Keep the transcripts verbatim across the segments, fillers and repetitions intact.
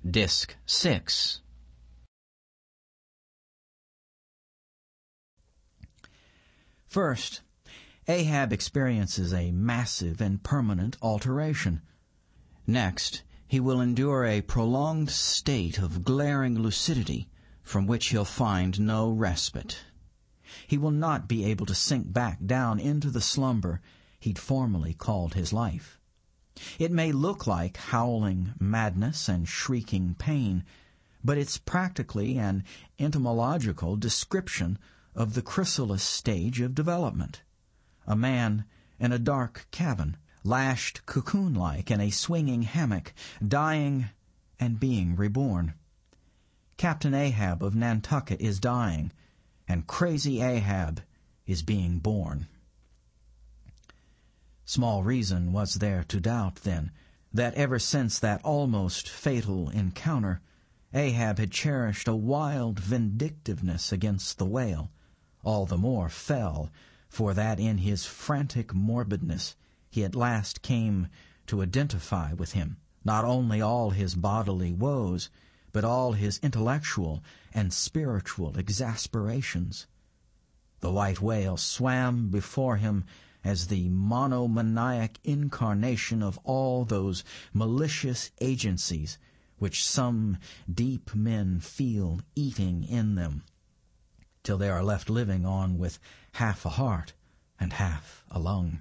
Disc six. First, Ahab experiences a massive and permanent alteration. Next, he will endure a prolonged state of glaring lucidity from which he'll find no respite. He will not be able to sink back down into the slumber he'd formerly called his life. It may look like howling madness and shrieking pain, but it's practically an entomological description of the chrysalis stage of development. A man in a dark cabin, lashed cocoon-like in a swinging hammock, dying and being reborn. Captain Ahab of Nantucket is dying, and crazy Ahab is being born. Small reason was there to doubt, then, that ever since that almost fatal encounter, Ahab had cherished a wild vindictiveness against the whale, all the more fell, for that in his frantic morbidness he at last came to identify with him, not only all his bodily woes, but all his intellectual and spiritual exasperations. The white whale swam before him as the monomaniac incarnation of all those malicious agencies which some deep men feel eating in them, till they are left living on with half a heart and half a lung.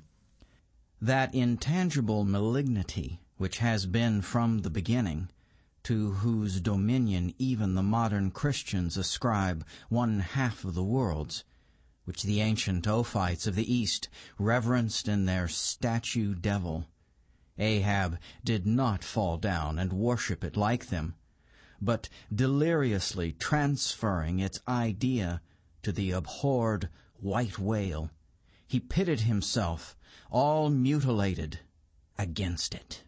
That intangible malignity which has been from the beginning, to whose dominion even the modern Christians ascribe one half of the worlds, which the ancient Ophites of the East reverenced in their statue devil, Ahab did not fall down and worship it like them, but deliriously transferring its idea to the abhorred white whale, he pitted himself, all mutilated, against it.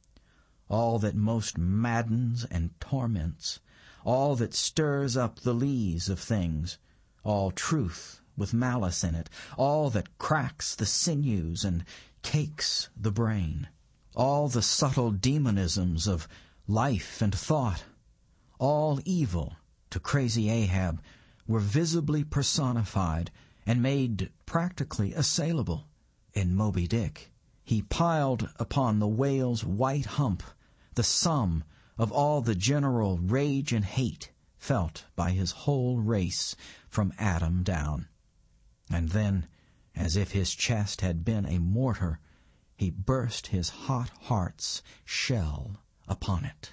All that most maddens and torments, all that stirs up the lees of things, all truth with malice in it, all that cracks the sinews and cakes the brain, all the subtle demonisms of life and thought, all evil to crazy Ahab, were visibly personified and made practically assailable in Moby Dick. He piled upon the whale's white hump the sum of all the general rage and hate felt by his whole race from Adam down. And then, as if his chest had been a mortar, he burst his hot heart's shell upon it.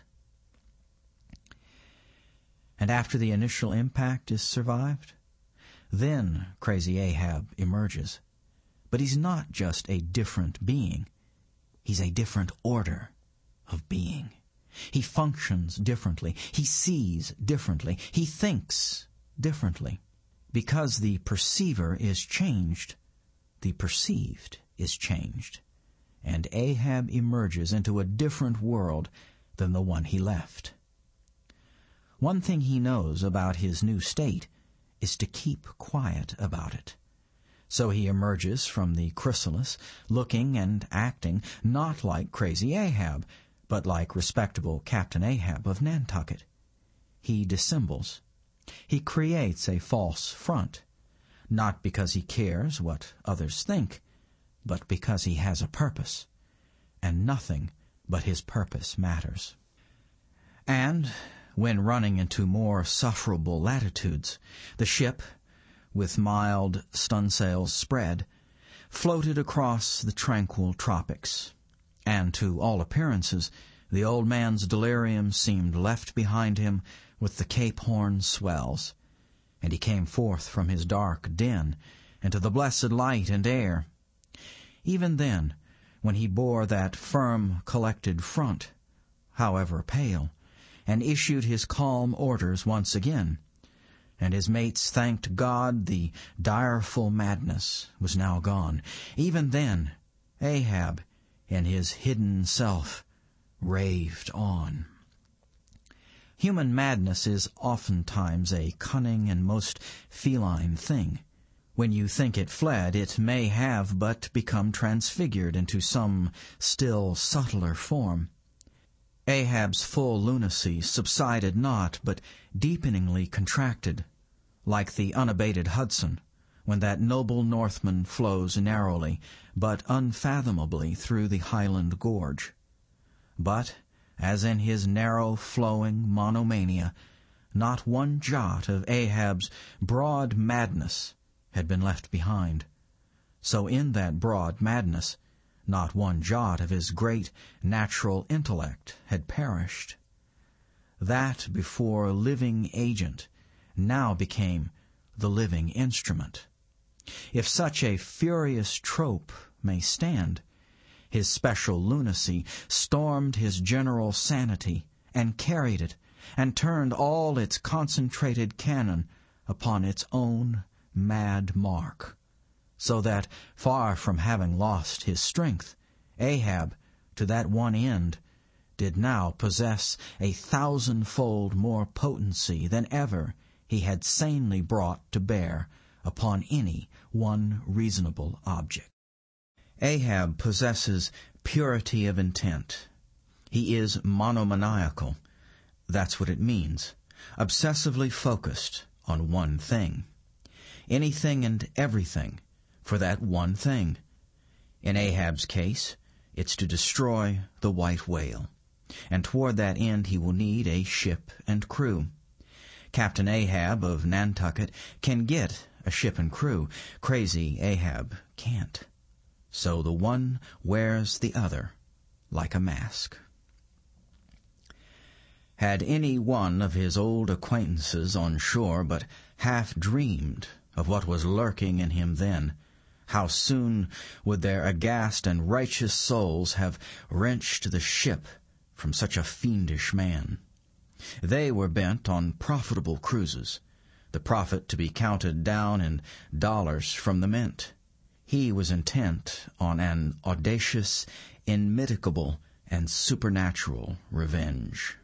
And after the initial impact is survived, then crazy Ahab emerges. But he's not just a different being. He's a different order of being. He functions differently. He sees differently. He thinks differently. Because the perceiver is changed, the perceived is changed. And Ahab emerges into a different world than the one he left. One thing he knows about his new state is to keep quiet about it. So he emerges from the chrysalis, looking and acting not like crazy Ahab, but like respectable Captain Ahab of Nantucket. He dissembles. He creates a false front, not because he cares what others think, but because he has a purpose, and nothing but his purpose matters. And when running into more sufferable latitudes, the ship, with mild stunsails spread, floated across the tranquil tropics, and to all appearances the old man's delirium seemed left behind him with the Cape Horn swells, and he came forth from his dark den into the blessed light and air. Even then, when he bore that firm, collected front, however pale, and issued his calm orders once again, and his mates thanked God the direful madness was now gone, even then Ahab, in his hidden self, raved on. Human madness is oftentimes a cunning and most feline thing. When you think it fled, it may have but become transfigured into some still subtler form. Ahab's full lunacy subsided not, but deepeningly contracted, like the unabated Hudson, when that noble Northman flows narrowly, but unfathomably through the Highland Gorge. But, as in his narrow-flowing monomania, not one jot of Ahab's broad madness had been left behind. So in that broad madness, not one jot of his great natural intellect had perished. That before living agent now became the living instrument. If such a furious trope may stand, his special lunacy stormed his general sanity and carried it, and turned all its concentrated cannon upon its own mad mark, so that, far from having lost his strength, Ahab, to that one end, did now possess a thousandfold more potency than ever he had sanely brought to bear upon any one reasonable object. Ahab possesses purity of intent. He is monomaniacal. That's what it means, obsessively focused on one thing. Anything and everything for that one thing. In Ahab's case, it's to destroy the white whale, and toward that end he will need a ship and crew. Captain Ahab of Nantucket can get a ship and crew. Crazy Ahab can't. So the one wears the other like a mask. Had any one of his old acquaintances on shore but half dreamed of what was lurking in him then, how soon would their aghast and righteous souls have wrenched the ship from such a fiendish man. They were bent on profitable cruises, the profit to be counted down in dollars from the mint. He was intent on an audacious, immitigable, and supernatural revenge.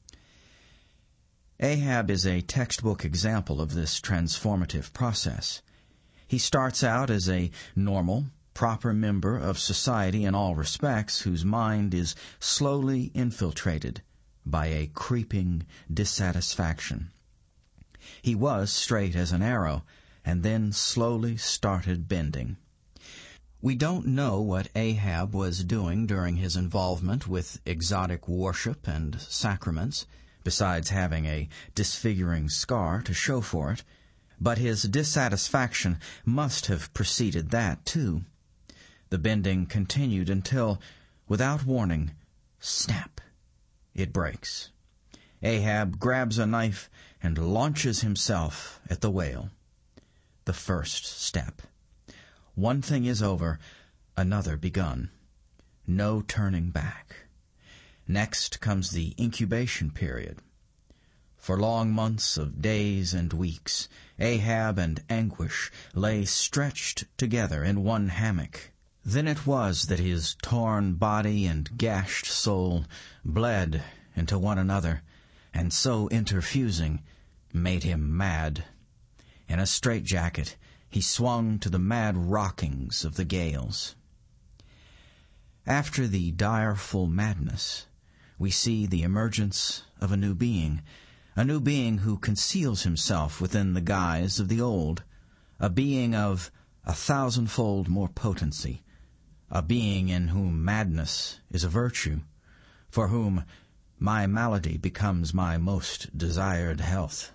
Ahab is a textbook example of this transformative process. He starts out as a normal, proper member of society in all respects, whose mind is slowly infiltrated by a creeping dissatisfaction. He was straight as an arrow, and then slowly started bending. We don't know what Ahab was doing during his involvement with exotic worship and sacraments, besides having a disfiguring scar to show for it, but his dissatisfaction must have preceded that, too. The bending continued until, without warning, snap, it breaks. Ahab grabs a knife and launches himself at the whale. The first step. One thing is over, another begun. No turning back. Next comes the incubation period. For long months of days and weeks, Ahab and Anguish lay stretched together in one hammock. Then it was that his torn body and gashed soul bled into one another, and so interfusing, made him mad. In a straitjacket, he swung to the mad rockings of the gales. After the direful madness, we see the emergence of a new being, a new being who conceals himself within the guise of the old, a being of a thousandfold more potency, a being in whom madness is a virtue, for whom my malady becomes my most desired health.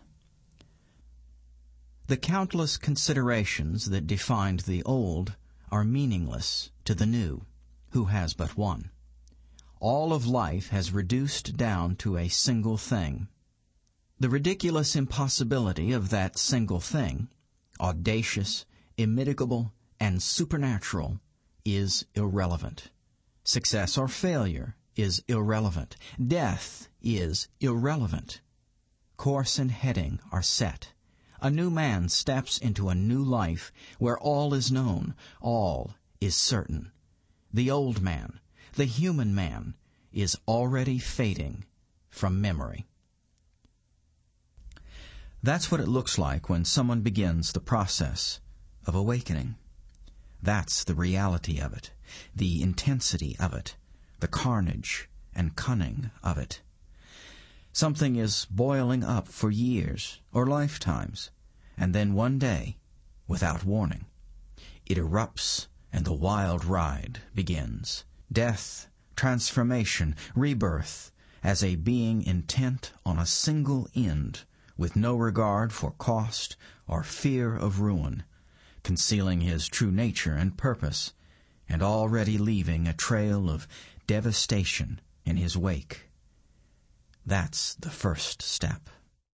The countless considerations that defined the old are meaningless to the new, who has but one. All of life has reduced down to a single thing. The ridiculous impossibility of that single thing, audacious, immitigable, and supernatural, is irrelevant. Success or failure is irrelevant. Death is irrelevant. Course and heading are set. A new man steps into a new life where all is known, all is certain. The old man, the human man, is already fading from memory. That's what it looks like when someone begins the process of awakening. That's the reality of it, the intensity of it, the carnage and cunning of it. Something is boiling up for years or lifetimes, and then one day, without warning, it erupts and the wild ride begins. Death, transformation, rebirth, as a being intent on a single end, with no regard for cost or fear of ruin, concealing his true nature and purpose, and already leaving a trail of devastation in his wake. That's the first step.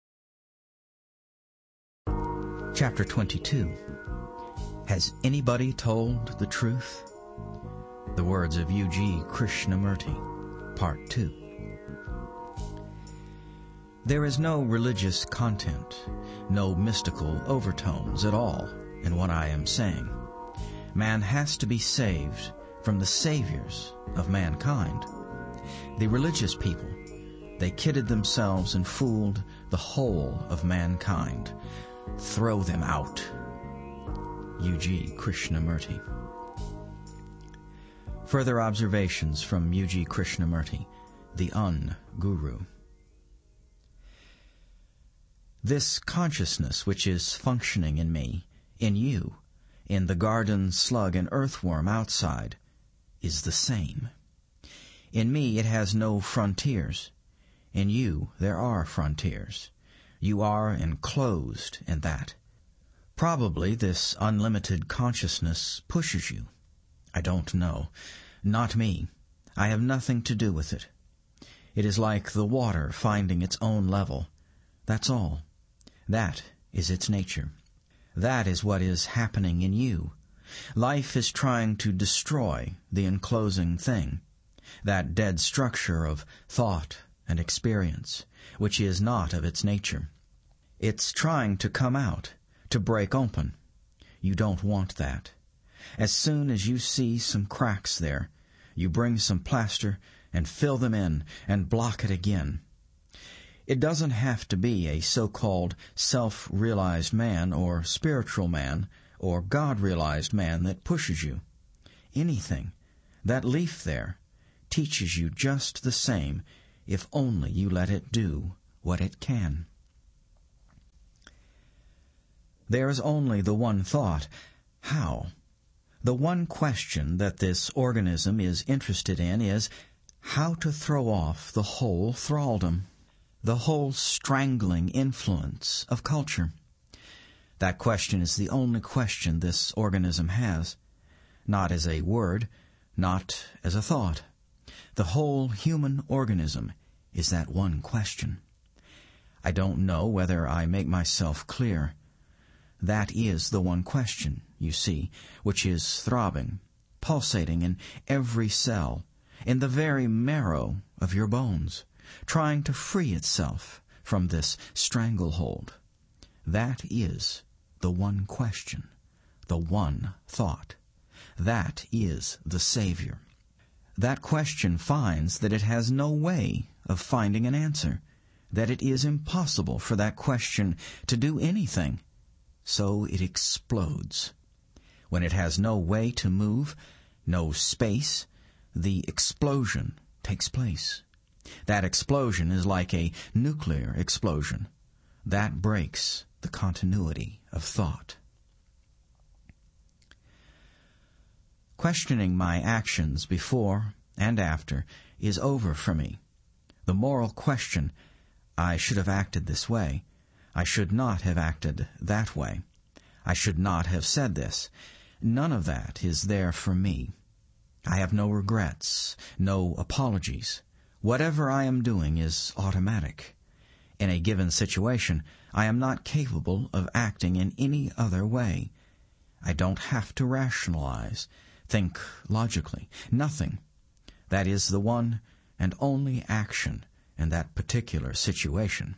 Chapter twenty-two. Has anybody told the truth? The words of U G Krishnamurti, Part two. There is no religious content, no mystical overtones at all in what I am saying. Man has to be saved from the saviors of mankind. The religious people, they kidded themselves and fooled the whole of mankind. Throw them out. U G Krishnamurti. Further observations from U G Krishnamurti, the Un-Guru. This consciousness which is functioning in me, in you, in the garden slug and earthworm outside, is the same. In me it has no frontiers. In you there are frontiers. You are enclosed in that. Probably this unlimited consciousness pushes you. I don't know. Not me. I have nothing to do with it. It is like the water finding its own level. That's all. That is its nature. That is what is happening in you. Life is trying to destroy the enclosing thing, that dead structure of thought and experience, which is not of its nature. It's trying to come out, to break open. You don't want that. As soon as you see some cracks there, you bring some plaster and fill them in and block it again. It doesn't have to be a so-called self-realized man or spiritual man or God-realized man that pushes you. Anything, that leaf there, teaches you just the same if only you let it do what it can. There is only the one thought, how? The one question that this organism is interested in is how to throw off the whole thraldom, the whole strangling influence of culture. That question is the only question this organism has, not as a word, not as a thought. The whole human organism is that one question. I don't know whether I make myself clear. That is the one question, you see, which is throbbing, pulsating in every cell, in the very marrow of your bones, trying to free itself from this stranglehold. That is the one question, the one thought. That is the Savior. That question finds that it has no way of finding an answer, that it is impossible for that question to do anything. So it explodes. When it has no way to move, no space, the explosion takes place. That explosion is like a nuclear explosion. That breaks the continuity of thought. Questioning my actions before and after is over for me. The moral question, I should have acted this way. I should not have acted that way. I should not have said this. None of that is there for me. I have no regrets, no apologies. Whatever I am doing is automatic. In a given situation, I am not capable of acting in any other way. I don't have to rationalize, think logically. Nothing. That is the one and only action in that particular situation.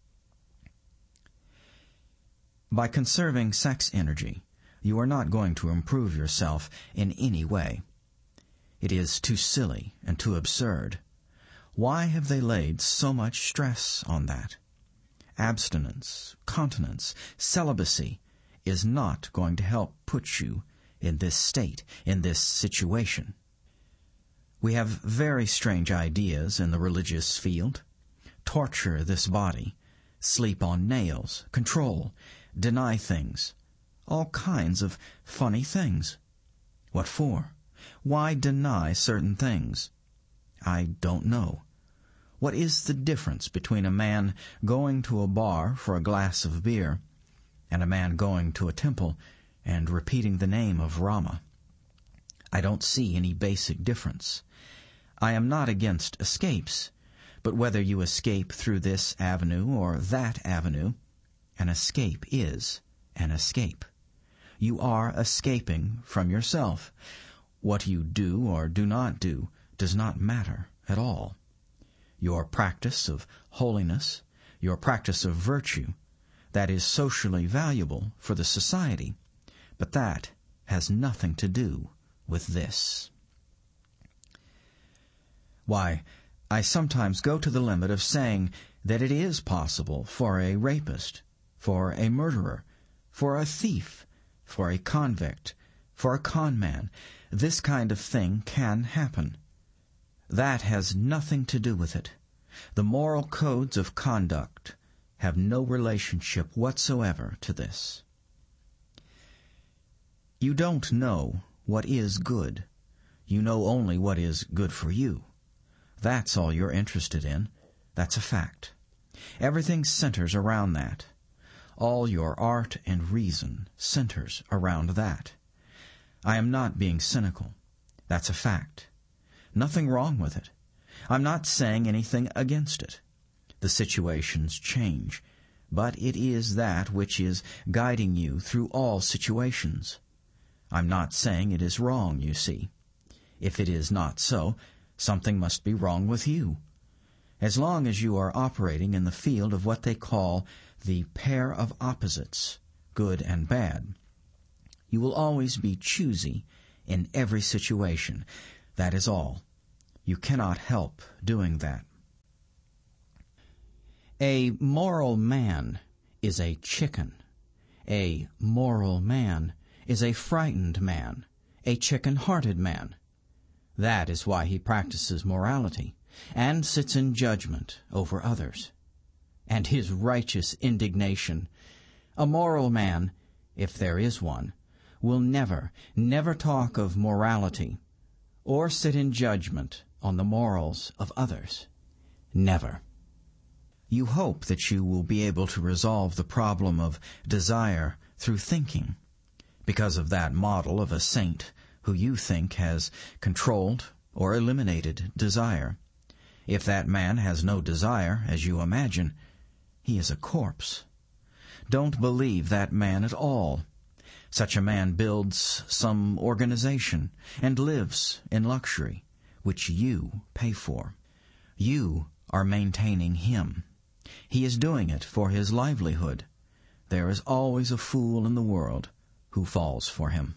By conserving sex energy, you are not going to improve yourself in any way. It is too silly and too absurd. Why have they laid so much stress on that? Abstinence, continence, celibacy is not going to help put you in this state, in this situation. We have very strange ideas in the religious field. Torture this body, sleep on nails, control, deny things, all kinds of funny things. What for? Why deny certain things? I don't know. What is the difference between a man going to a bar for a glass of beer and a man going to a temple and repeating the name of Rama? I don't see any basic difference. I am not against escapes, but whether you escape through this avenue or that avenue, an escape is an escape. You are escaping from yourself. What you do or do not do does not matter at all. Your practice of holiness, your practice of virtue, that is socially valuable for the society, but that has nothing to do with this. Why, I sometimes go to the limit of saying that it is possible for a rapist, for a murderer, for a thief, for a convict, for a con man. This kind of thing can happen. That has nothing to do with it. The moral codes of conduct have no relationship whatsoever to this. You don't know what is good. You know only what is good for you. That's all you're interested in. That's a fact. Everything centers around that. All your art and reason centers around that. I am not being cynical. That's a fact. Nothing wrong with it. I'm not saying anything against it. The situations change, but it is that which is guiding you through all situations. I'm not saying it is wrong, you see. If it is not so, something must be wrong with you. As long as you are operating in the field of what they call the pair of opposites, good and bad, you will always be choosy in every situation. That is all. You cannot help doing that. A moral man is a chicken. A moral man is a frightened man, a chicken-hearted man. That is why he practices morality and sits in judgment over others. And his righteous indignation. A moral man, if there is one, will never, never talk of morality or sit in judgment on the morals of others. Never. You hope that you will be able to resolve the problem of desire through thinking, because of that model of a saint who you think has controlled or eliminated desire. If that man has no desire, as you imagine, he is a corpse. Don't believe that man at all. Such a man builds some organization and lives in luxury, which you pay for. You are maintaining him. He is doing it for his livelihood. There is always a fool in the world who falls for him.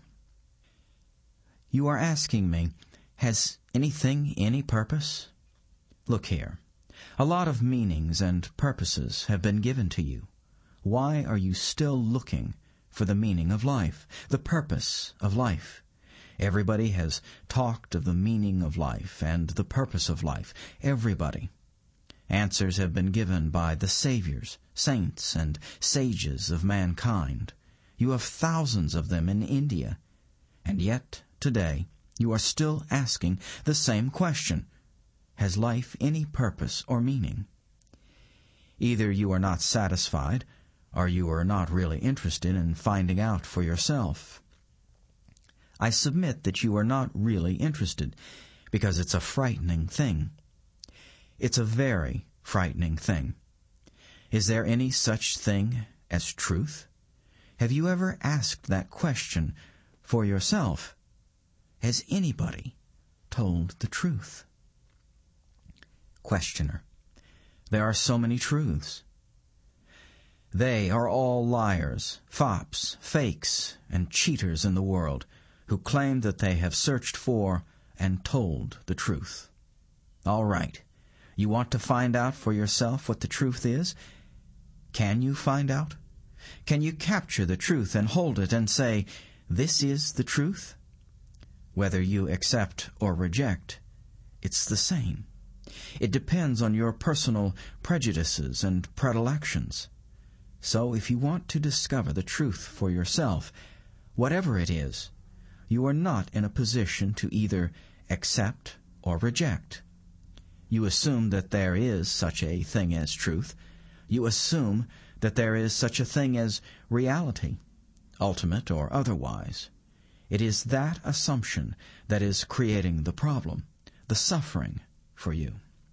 You are asking me, has anything any purpose? Look here. A lot of meanings and purposes have been given to you. Why are you still looking for the meaning of life, the purpose of life? Everybody has talked of the meaning of life and the purpose of life. Everybody. Answers have been given by the saviors, saints, and sages of mankind. You have thousands of them in India. And yet, today, you are still asking the same question. Has life any purpose or meaning? Either you are not satisfied, or you are not really interested in finding out for yourself. I submit that you are not really interested, because it's a frightening thing. It's a very frightening thing. Is there any such thing as truth? Have you ever asked that question for yourself? Has anybody told the truth? Questioner. There are so many truths. They are all liars, fops, fakes, and cheaters in the world who claim that they have searched for and told the truth. All right. You want to find out for yourself what the truth is? Can you find out? Can you capture the truth and hold it and say, this is the truth? Whether you accept or reject, it's the same. It depends on your personal prejudices and predilections. So if you want to discover the truth for yourself, whatever it is, you are not in a position to either accept or reject. You assume that there is such a thing as truth. You assume that there is such a thing as reality, ultimate or otherwise. It is that assumption that is creating the problem, the suffering for you.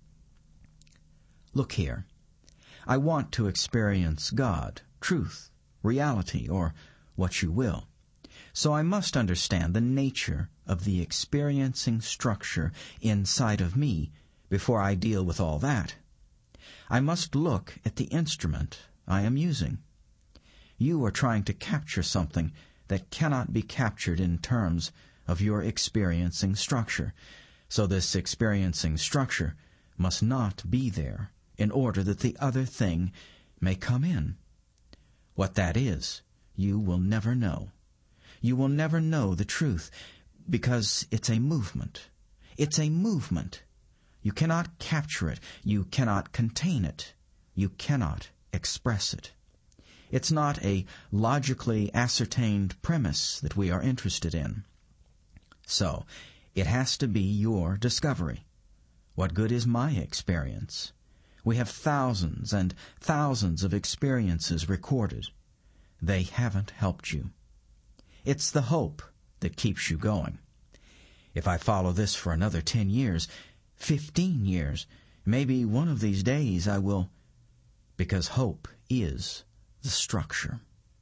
Look here. I want to experience God, truth, reality, or what you will. So I must understand the nature of the experiencing structure inside of me before I deal with all that. I must look at the instrument I am using. You are trying to capture something that cannot be captured in terms of your experiencing structure. So this experiencing structure must not be there in order that the other thing may come in. What that is, you will never know. You will never know the truth, because it's a movement. It's a movement. You cannot capture it. You cannot contain it. You cannot express it. It's not a logically ascertained premise that we are interested in. So, it has to be your discovery. What good is my experience? We have thousands and thousands of experiences recorded. They haven't helped you. It's the hope that keeps you going. If I follow this for another ten years, fifteen years, maybe one of these days I will, because hope is the structure.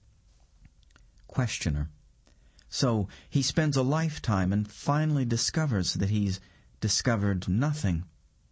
Questioner. So he spends a lifetime and finally discovers that he's discovered nothing.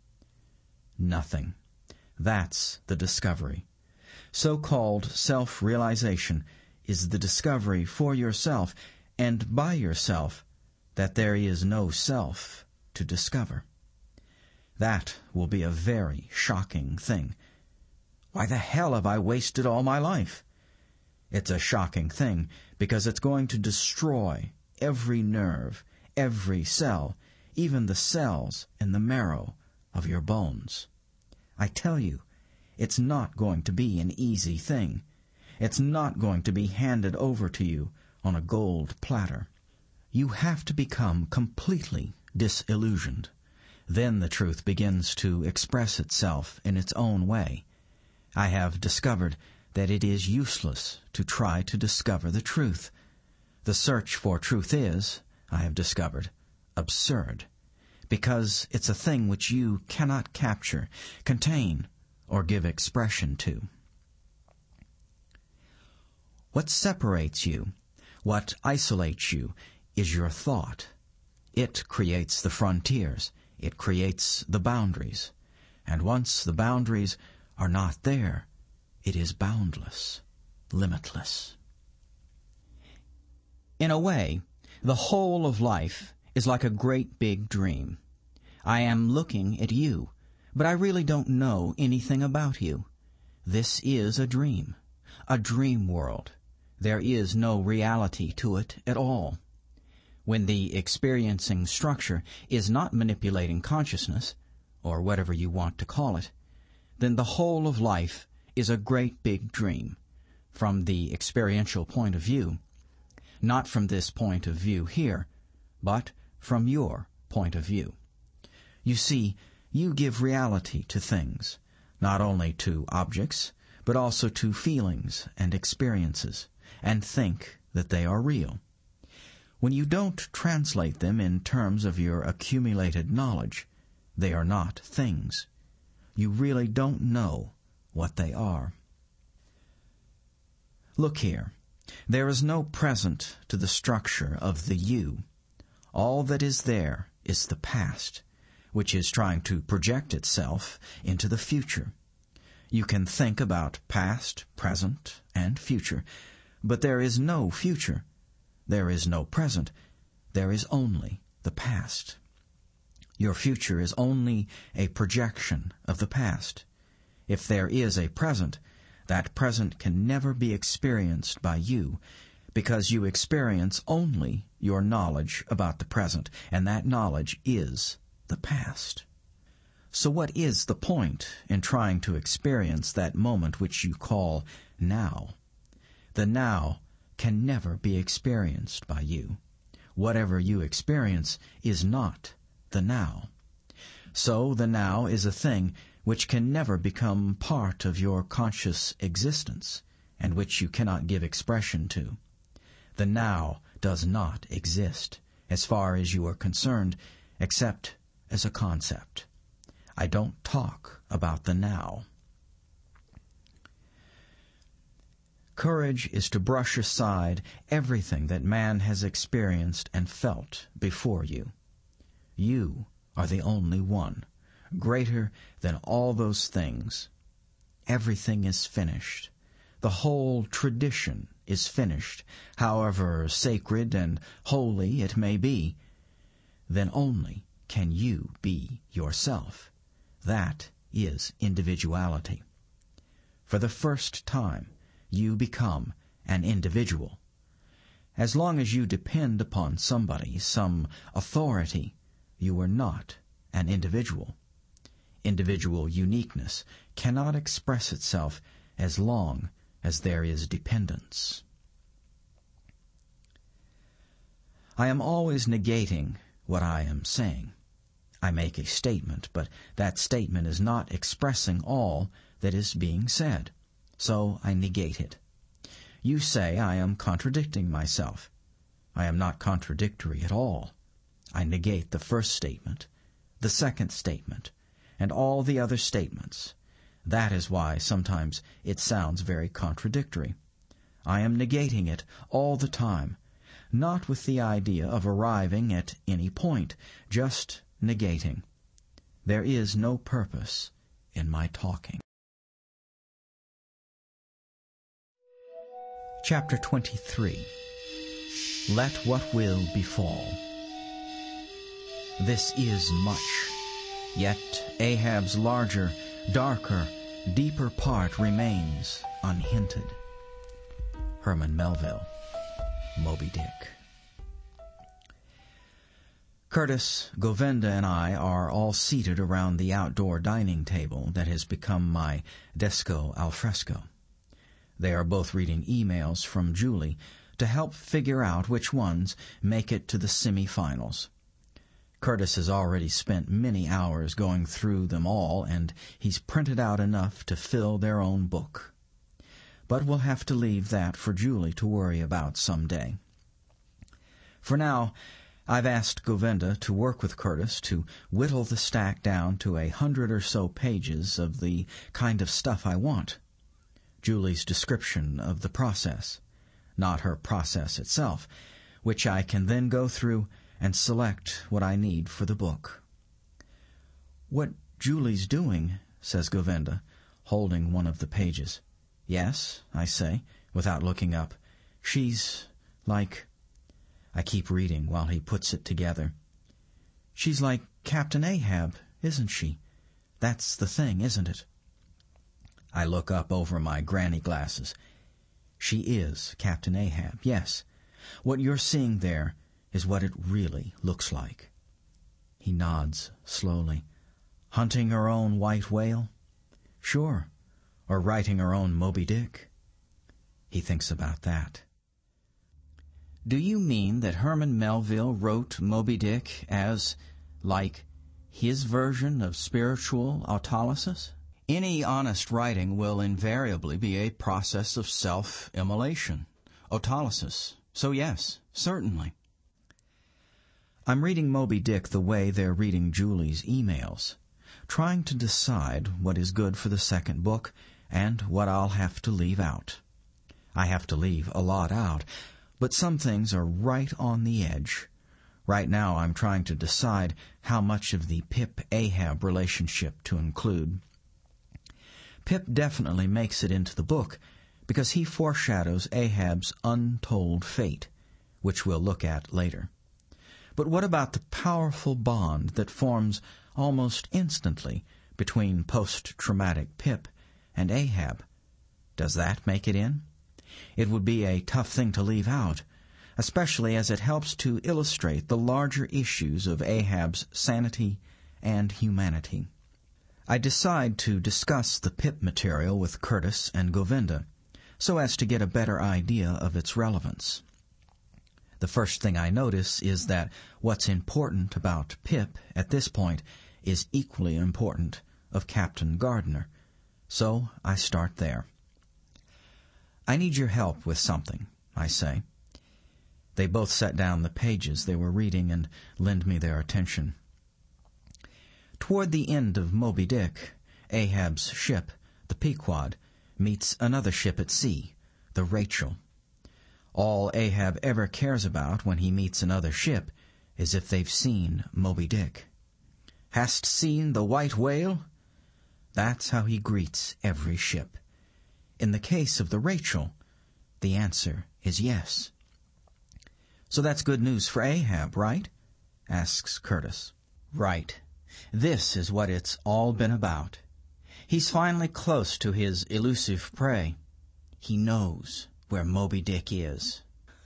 Nothing. That's the discovery. So-called self-realization is the discovery for yourself and by yourself that there is no self to discover. That will be a very shocking thing. Why the hell have I wasted all my life? It's a shocking thing because it's going to destroy every nerve, every cell, even the cells in the marrow of your bones. I tell you, it's not going to be an easy thing. It's not going to be handed over to you on a gold platter. You have to become completely disillusioned. Then the truth begins to express itself in its own way. I have discovered that it is useless to try to discover the truth. The search for truth is, I have discovered, absurd, because it's a thing which you cannot capture, contain, or give expression to. What separates you, what isolates you, is your thought. It creates the frontiers. It creates the boundaries. And once the boundaries are not there, it is boundless, limitless. In a way, the whole of life is like a great big dream. I am looking at you, but I really don't know anything about you. This is a dream, a dream world. There is no reality to it at all. When the experiencing structure is not manipulating consciousness, or whatever you want to call it, then the whole of life is a great big dream, from the experiential point of view. Not from this point of view here, but from your point of view. You see, you give reality to things, not only to objects, but also to feelings and experiences, and think that they are real. When you don't translate them in terms of your accumulated knowledge, they are not things. You really don't know what they are. Look here. There is no present to the structure of the you. All that is there is the past, which is trying to project itself into the future. You can think about past, present, and future, but there is no future. There is no present. There is only the past. Your future is only a projection of the past. If there is a present, that present can never be experienced by you, because you experience only your knowledge about the present, and that knowledge is the past. So what is the point in trying to experience that moment which you call now? The now can never be experienced by you. Whatever you experience is not the now. So the now is a thing which can never become part of your conscious existence, and which you cannot give expression to. The now does not exist, as far as you are concerned, except as a concept. I don't talk about the now. Courage is to brush aside everything that man has experienced and felt before you. You are the only one, greater than all those things. Everything is finished. The whole tradition is finished, however sacred and holy it may be. Then only can you be yourself. That is individuality. For the first time, you become an individual. As long as you depend upon somebody, some authority, you are not an individual. Individual uniqueness cannot express itself as long as there is dependence. I am always negating what I am saying. I make a statement, but that statement is not expressing all that is being said. So I negate it. You say I am contradicting myself. I am not contradictory at all. I negate the first statement, the second statement, and all the other statements. That is why sometimes it sounds very contradictory. I am negating it all the time, not with the idea of arriving at any point, just negating. There is no purpose in my talking. Chapter twenty-three. Let what will befall. This is much, yet Ahab's larger, darker, deeper part remains unhinted. Herman Melville, Moby Dick. Curtis, Govinda, and I are all seated around the outdoor dining table that has become my desco al fresco. They are both reading emails from Julie to help figure out which ones make it to the semi-finals. Curtis has already spent many hours going through them all, and he's printed out enough to fill their own book. But we'll have to leave that for Julie to worry about some day. For now, I've asked Govinda to work with Curtis to whittle the stack down to a hundred or so pages of the kind of stuff I want. Julie's description of the process, not her process itself, which I can then go through and select what I need for the book. "What Julie's doing," says Govinda, holding one of the pages. "Yes," I say, without looking up. "She's like—" I keep reading while he puts it together. "She's like Captain Ahab, isn't she? That's the thing, isn't it?" I look up over my granny glasses. She is Captain Ahab, yes. What you're seeing there is what it really looks like. He nods slowly. Hunting her own white whale? Sure. Or writing her own Moby Dick? He thinks about that. "Do you mean that Herman Melville wrote Moby Dick as, like, his version of spiritual autolysis?" Any honest writing will invariably be a process of self-immolation, autolysis. So yes, certainly. I'm reading Moby Dick the way they're reading Julie's emails, trying to decide what is good for the second book and what I'll have to leave out. I have to leave a lot out, but some things are right on the edge. Right now I'm trying to decide how much of the Pip-Ahab relationship to include. Pip definitely makes it into the book because he foreshadows Ahab's untold fate, which we'll look at later. But what about the powerful bond that forms almost instantly between post-traumatic Pip and Ahab? Does that make it in? It would be a tough thing to leave out, especially as it helps to illustrate the larger issues of Ahab's sanity and humanity. I decide to discuss the Pip material with Curtis and Govinda, so as to get a better idea of its relevance. The first thing I notice is that what's important about Pip at this point is equally important of Captain Gardner, so I start there. "I need your help with something," I say. They both set down the pages they were reading and lend me their attention. Toward the end of Moby Dick, Ahab's ship, the Pequod, meets another ship at sea, the Rachel. All Ahab ever cares about when he meets another ship is if they've seen Moby Dick. "Hast seen the white whale?" That's how he greets every ship. In the case of the Rachel, the answer is yes. "So that's good news for Ahab, right?" asks Curtis. "Right. This is what it's all been about. He's finally close to his elusive prey. He knows where Moby Dick is."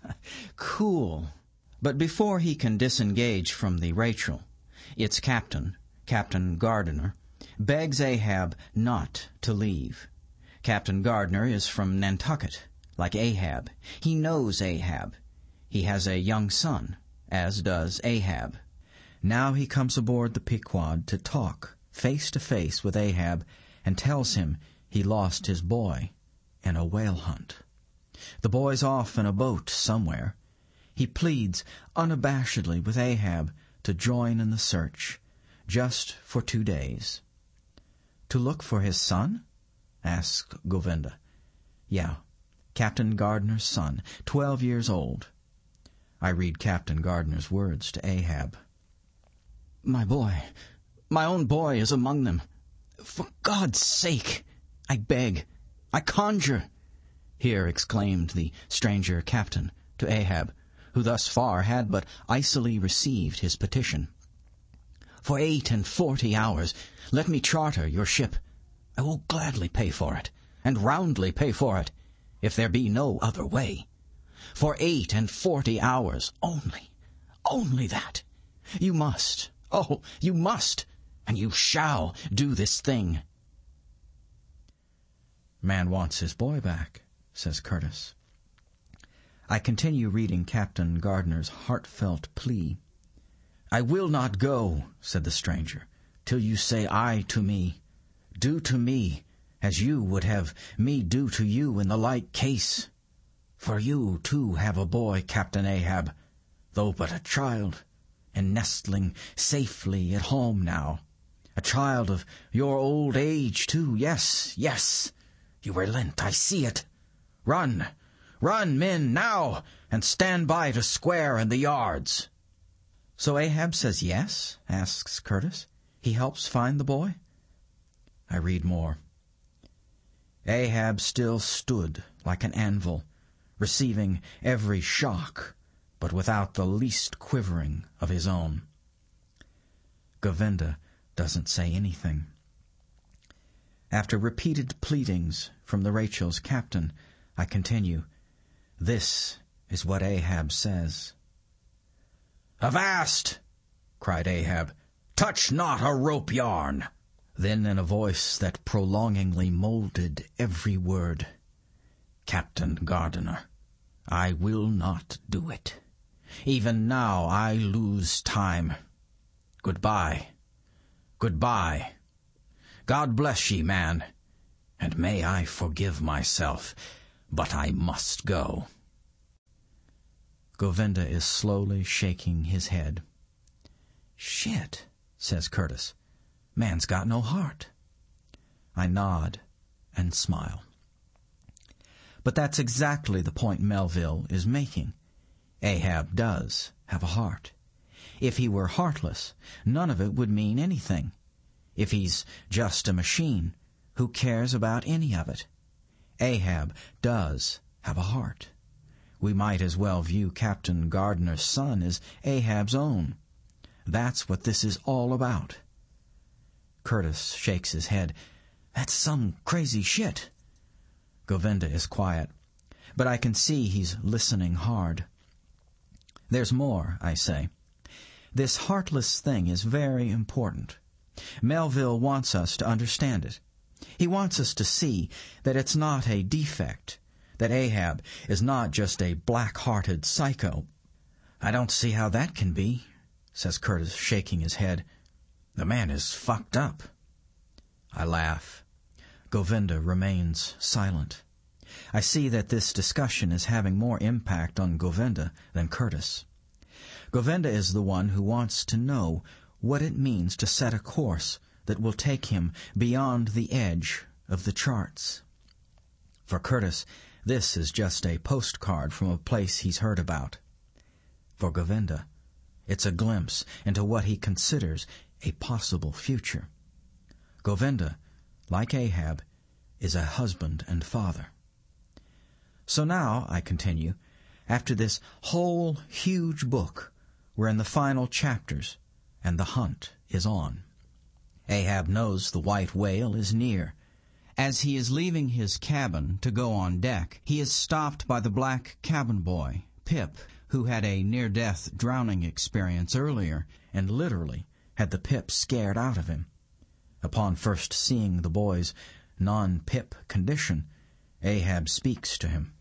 Cool. But before he can disengage from the Rachel, its captain, Captain Gardner, begs Ahab not to leave. Captain Gardner is from Nantucket, like Ahab. He knows Ahab. He has a young son, as does Ahab. Now he comes aboard the Pequod to talk face to face with Ahab and tells him he lost his boy in a whale hunt. The boy's off in a boat somewhere. He pleads unabashedly with Ahab to join in the search, just for two days. "To look for his son?" asks Govinda. "Yeah, Captain Gardner's son, twelve years old." I read Captain Gardner's words to Ahab. "My boy, my own boy is among them. For God's sake, I beg, I conjure," here exclaimed the stranger captain to Ahab, who thus far had but icily received his petition. "For eight and forty hours let me charter your ship. I will gladly pay for it, and roundly pay for it, if there be no other way. For eight and forty hours only, only that. You must, oh, you must, and you shall do this thing." "Man wants his boy back," says Curtis. I continue reading Captain Gardner's heartfelt plea. "I will not go," said the stranger, "till you say aye to me. Do to me as you would have me do to you in the like case. For you, too, have a boy, Captain Ahab, though but a child, and nestling safely at home now. A child of your old age, too. Yes, yes, you relent, I see it. Run, run, men, now, and stand by to square in the yards." "So Ahab says yes?" asks Curtis. "He helps find the boy?" I read more. "Ahab still stood like an anvil, receiving every shock, but without the least quivering of his own." Govinda doesn't say anything. After repeated pleadings from the Rachel's captain, I continue. This is what Ahab says. "Avast!" cried Ahab. "Touch not a rope yarn." Then in a voice that prolongingly molded every word, "Captain Gardner, I will not do it. Even now I lose time. Goodbye, goodbye. God bless ye, man, and may I forgive myself, but I must go." Govinda is slowly shaking his head. "Shit," says Curtis. "Man's got no heart." I nod and smile. But that's exactly the point Melville is making. Ahab does have a heart. If he were heartless, none of it would mean anything. If he's just a machine, who cares about any of it? Ahab does have a heart. We might as well view Captain Gardner's son as Ahab's own. That's what this is all about. Curtis shakes his head. "That's some crazy shit." Govinda is quiet, but I can see he's listening hard. "There's more," I say. "This heartless thing is very important. Melville wants us to understand it. He wants us to see that it's not a defect, that Ahab is not just a black-hearted psycho. "I don't see how that can be," says Curtis, shaking his head. "The man is fucked up." I laugh. Govinda remains silent. I see that this discussion is having more impact on Govinda than Curtis. Govinda is the one who wants to know what it means to set a course that will take him beyond the edge of the charts. For Curtis, this is just a postcard from a place he's heard about. For Govinda, it's a glimpse into what he considers a possible future. Govinda, like Ahab, is a husband and father. So now, I continue, after this whole huge book, we're in the final chapters, and the hunt is on. Ahab knows the white whale is near. As he is leaving his cabin to go on deck, he is stopped by the black cabin boy, Pip, who had a near-death drowning experience earlier and literally had the Pip scared out of him. Upon first seeing the boy's non-Pip condition, Ahab speaks to him.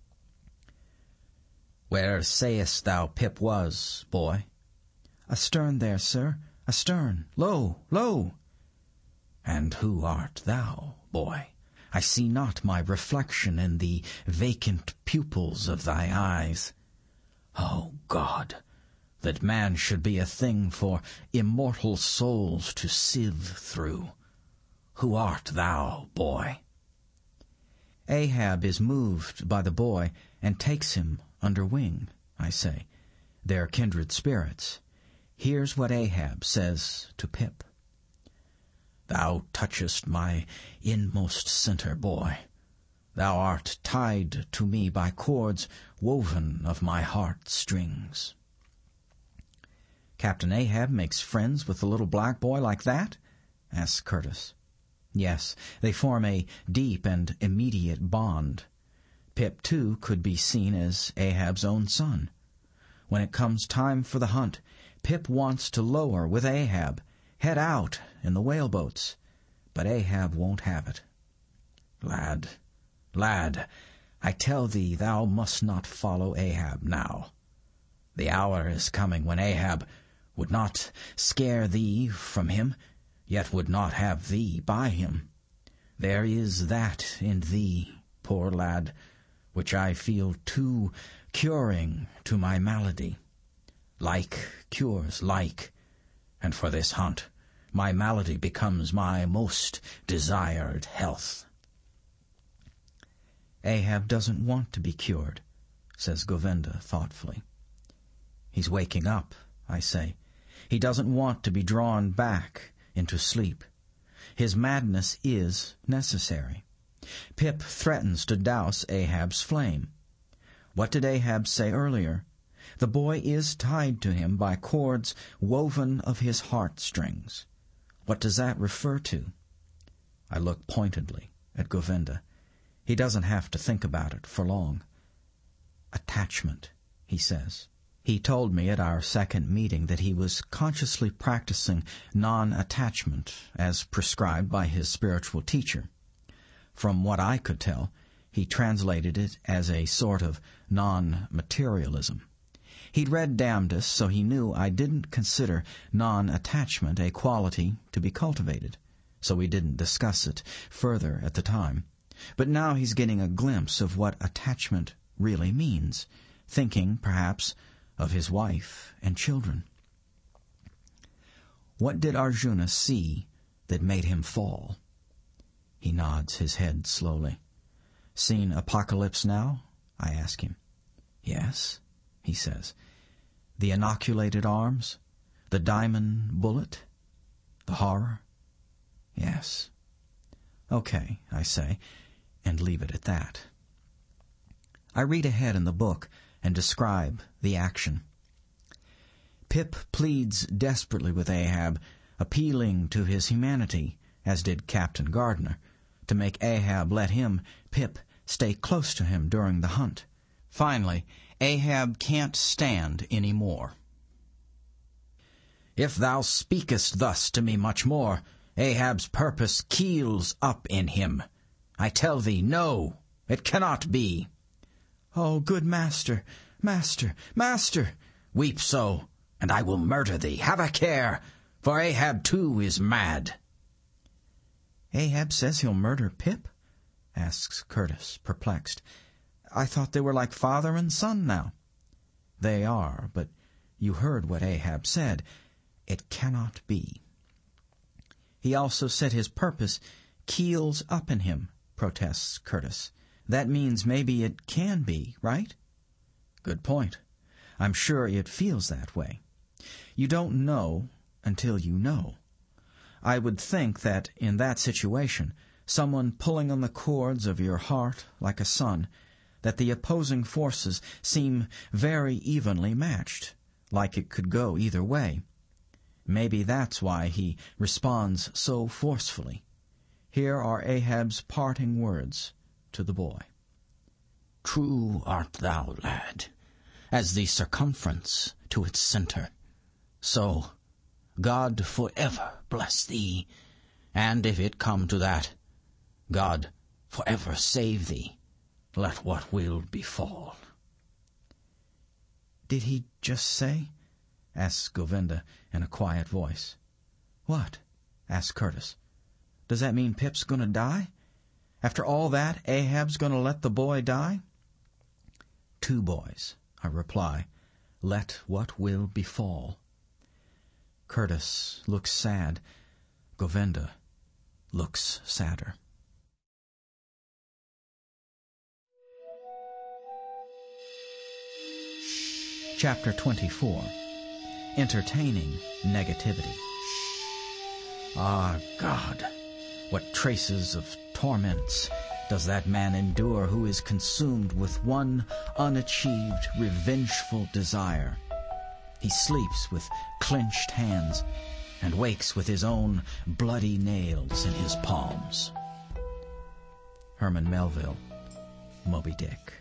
"Where sayest thou Pip was, boy?" "Astern there, sir, astern. Lo, lo!" "And who art thou, boy? I see not my reflection in the vacant pupils of thy eyes. O God, that man should be a thing for immortal souls to sieve through. Who art thou, boy?" Ahab is moved by the boy and takes him under wing, I say. They're kindred spirits. Here's what Ahab says to Pip. "Thou touchest my inmost centre, boy. Thou art tied to me by cords woven of my heart strings." "Captain Ahab makes friends with the little black boy like that?" asks Curtis. Yes, they form a deep and immediate bond. Pip, too, could be seen as Ahab's own son. When it comes time for the hunt, Pip wants to lower with Ahab, head out in the whaleboats, but Ahab won't have it. "Lad, lad, I tell thee thou must not follow Ahab now. The hour is coming when Ahab would not scare thee from him, yet would not have thee by him. There is that in thee, poor lad, which I feel too curing to my malady. Like cures like, and for this hunt my malady becomes my most desired health." "Ahab doesn't want to be cured," says Govinda thoughtfully. "He's waking up," I say. "He doesn't want to be drawn back into sleep. His madness is necessary. Pip threatens to douse Ahab's flame. What did Ahab say earlier? The boy is tied to him by cords woven of his heartstrings. What does that refer to?" I look pointedly at Govinda. He doesn't have to think about it for long. "Attachment," he says. He told me at our second meeting that he was consciously practicing non-attachment as prescribed by his spiritual teacher. From what I could tell, he translated it as a sort of non-materialism. He'd read Damdus, so he knew I didn't consider non-attachment a quality to be cultivated, so we didn't discuss it further at the time. But now he's getting a glimpse of what attachment really means, thinking, perhaps, of his wife and children. "What did Arjuna see that made him fall?" He nods his head slowly. "Seen Apocalypse Now?" I ask him. "Yes," he says. "The inoculated arms? The diamond bullet? The horror?" "Yes." "Okay," I say, and leave it at that. I read ahead in the book and describe the action. Pip pleads desperately with Ahab, appealing to his humanity, as did Captain Gardner, to make Ahab let him, Pip, stay close to him during the hunt. Finally, Ahab can't stand any more. If thou speakest thus to me much more, Ahab's purpose keels up in him. I tell thee, no, it cannot be. Oh, good master, master, master! Weep so, and I will murder thee. Have a care, for Ahab too is mad. Ahab says he'll murder Pip? Asks Curtis, perplexed. I thought they were like father and son now. They are, but you heard what Ahab said. It cannot be. He also said his purpose keels up in him, protests Curtis. That means maybe it can be, right? Good point. I'm sure it feels that way. You don't know until you know. I would think that in that situation, someone pulling on the cords of your heart like a son, that the opposing forces seem very evenly matched, like it could go either way. Maybe that's why he responds so forcefully. Here are Ahab's parting words to the boy. True art thou, lad, as the circumference to its center. So, God forever bless thee, and if it come to that, God forever save thee, let what will befall. Did he just say? Asks Govinda in a quiet voice. What? Asks Curtis. Does that mean Pip's going to die? After all that, Ahab's going to let the boy die? Two boys, I reply. Let what will befall. Curtis looks sad. Govinda looks sadder. Chapter twenty-four. Entertaining Negativity. Ah, God, what traces of torments does that man endure who is consumed with one unachieved, revengeful desire. He sleeps with clenched hands and wakes with his own bloody nails in his palms. Herman Melville, Moby Dick.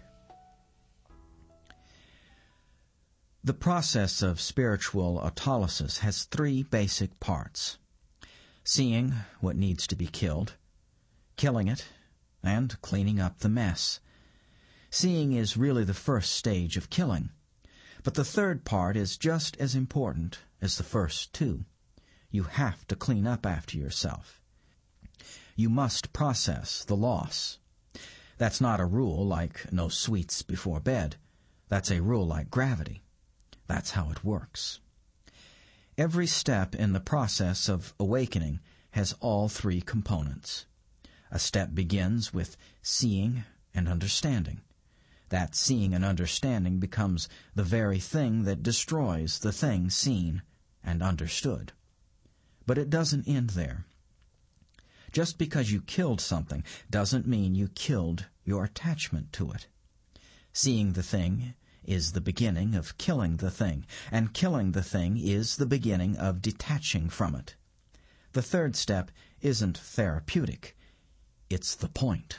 The process of spiritual autolysis has three basic parts: seeing what needs to be killed, killing it, and cleaning up the mess. Seeing is really the first stage of killing, but the third part is just as important as the first two. You have to clean up after yourself. You must process the loss. That's not a rule like no sweets before bed. That's a rule like gravity. That's how it works. Every step in the process of awakening has all three components. A step begins with seeing and understanding. That seeing and understanding becomes the very thing that destroys the thing seen and understood. But it doesn't end there. Just because you killed something doesn't mean you killed your attachment to it. Seeing the thing is the beginning of killing the thing, and killing the thing is the beginning of detaching from it. The third step isn't therapeutic. It's the point.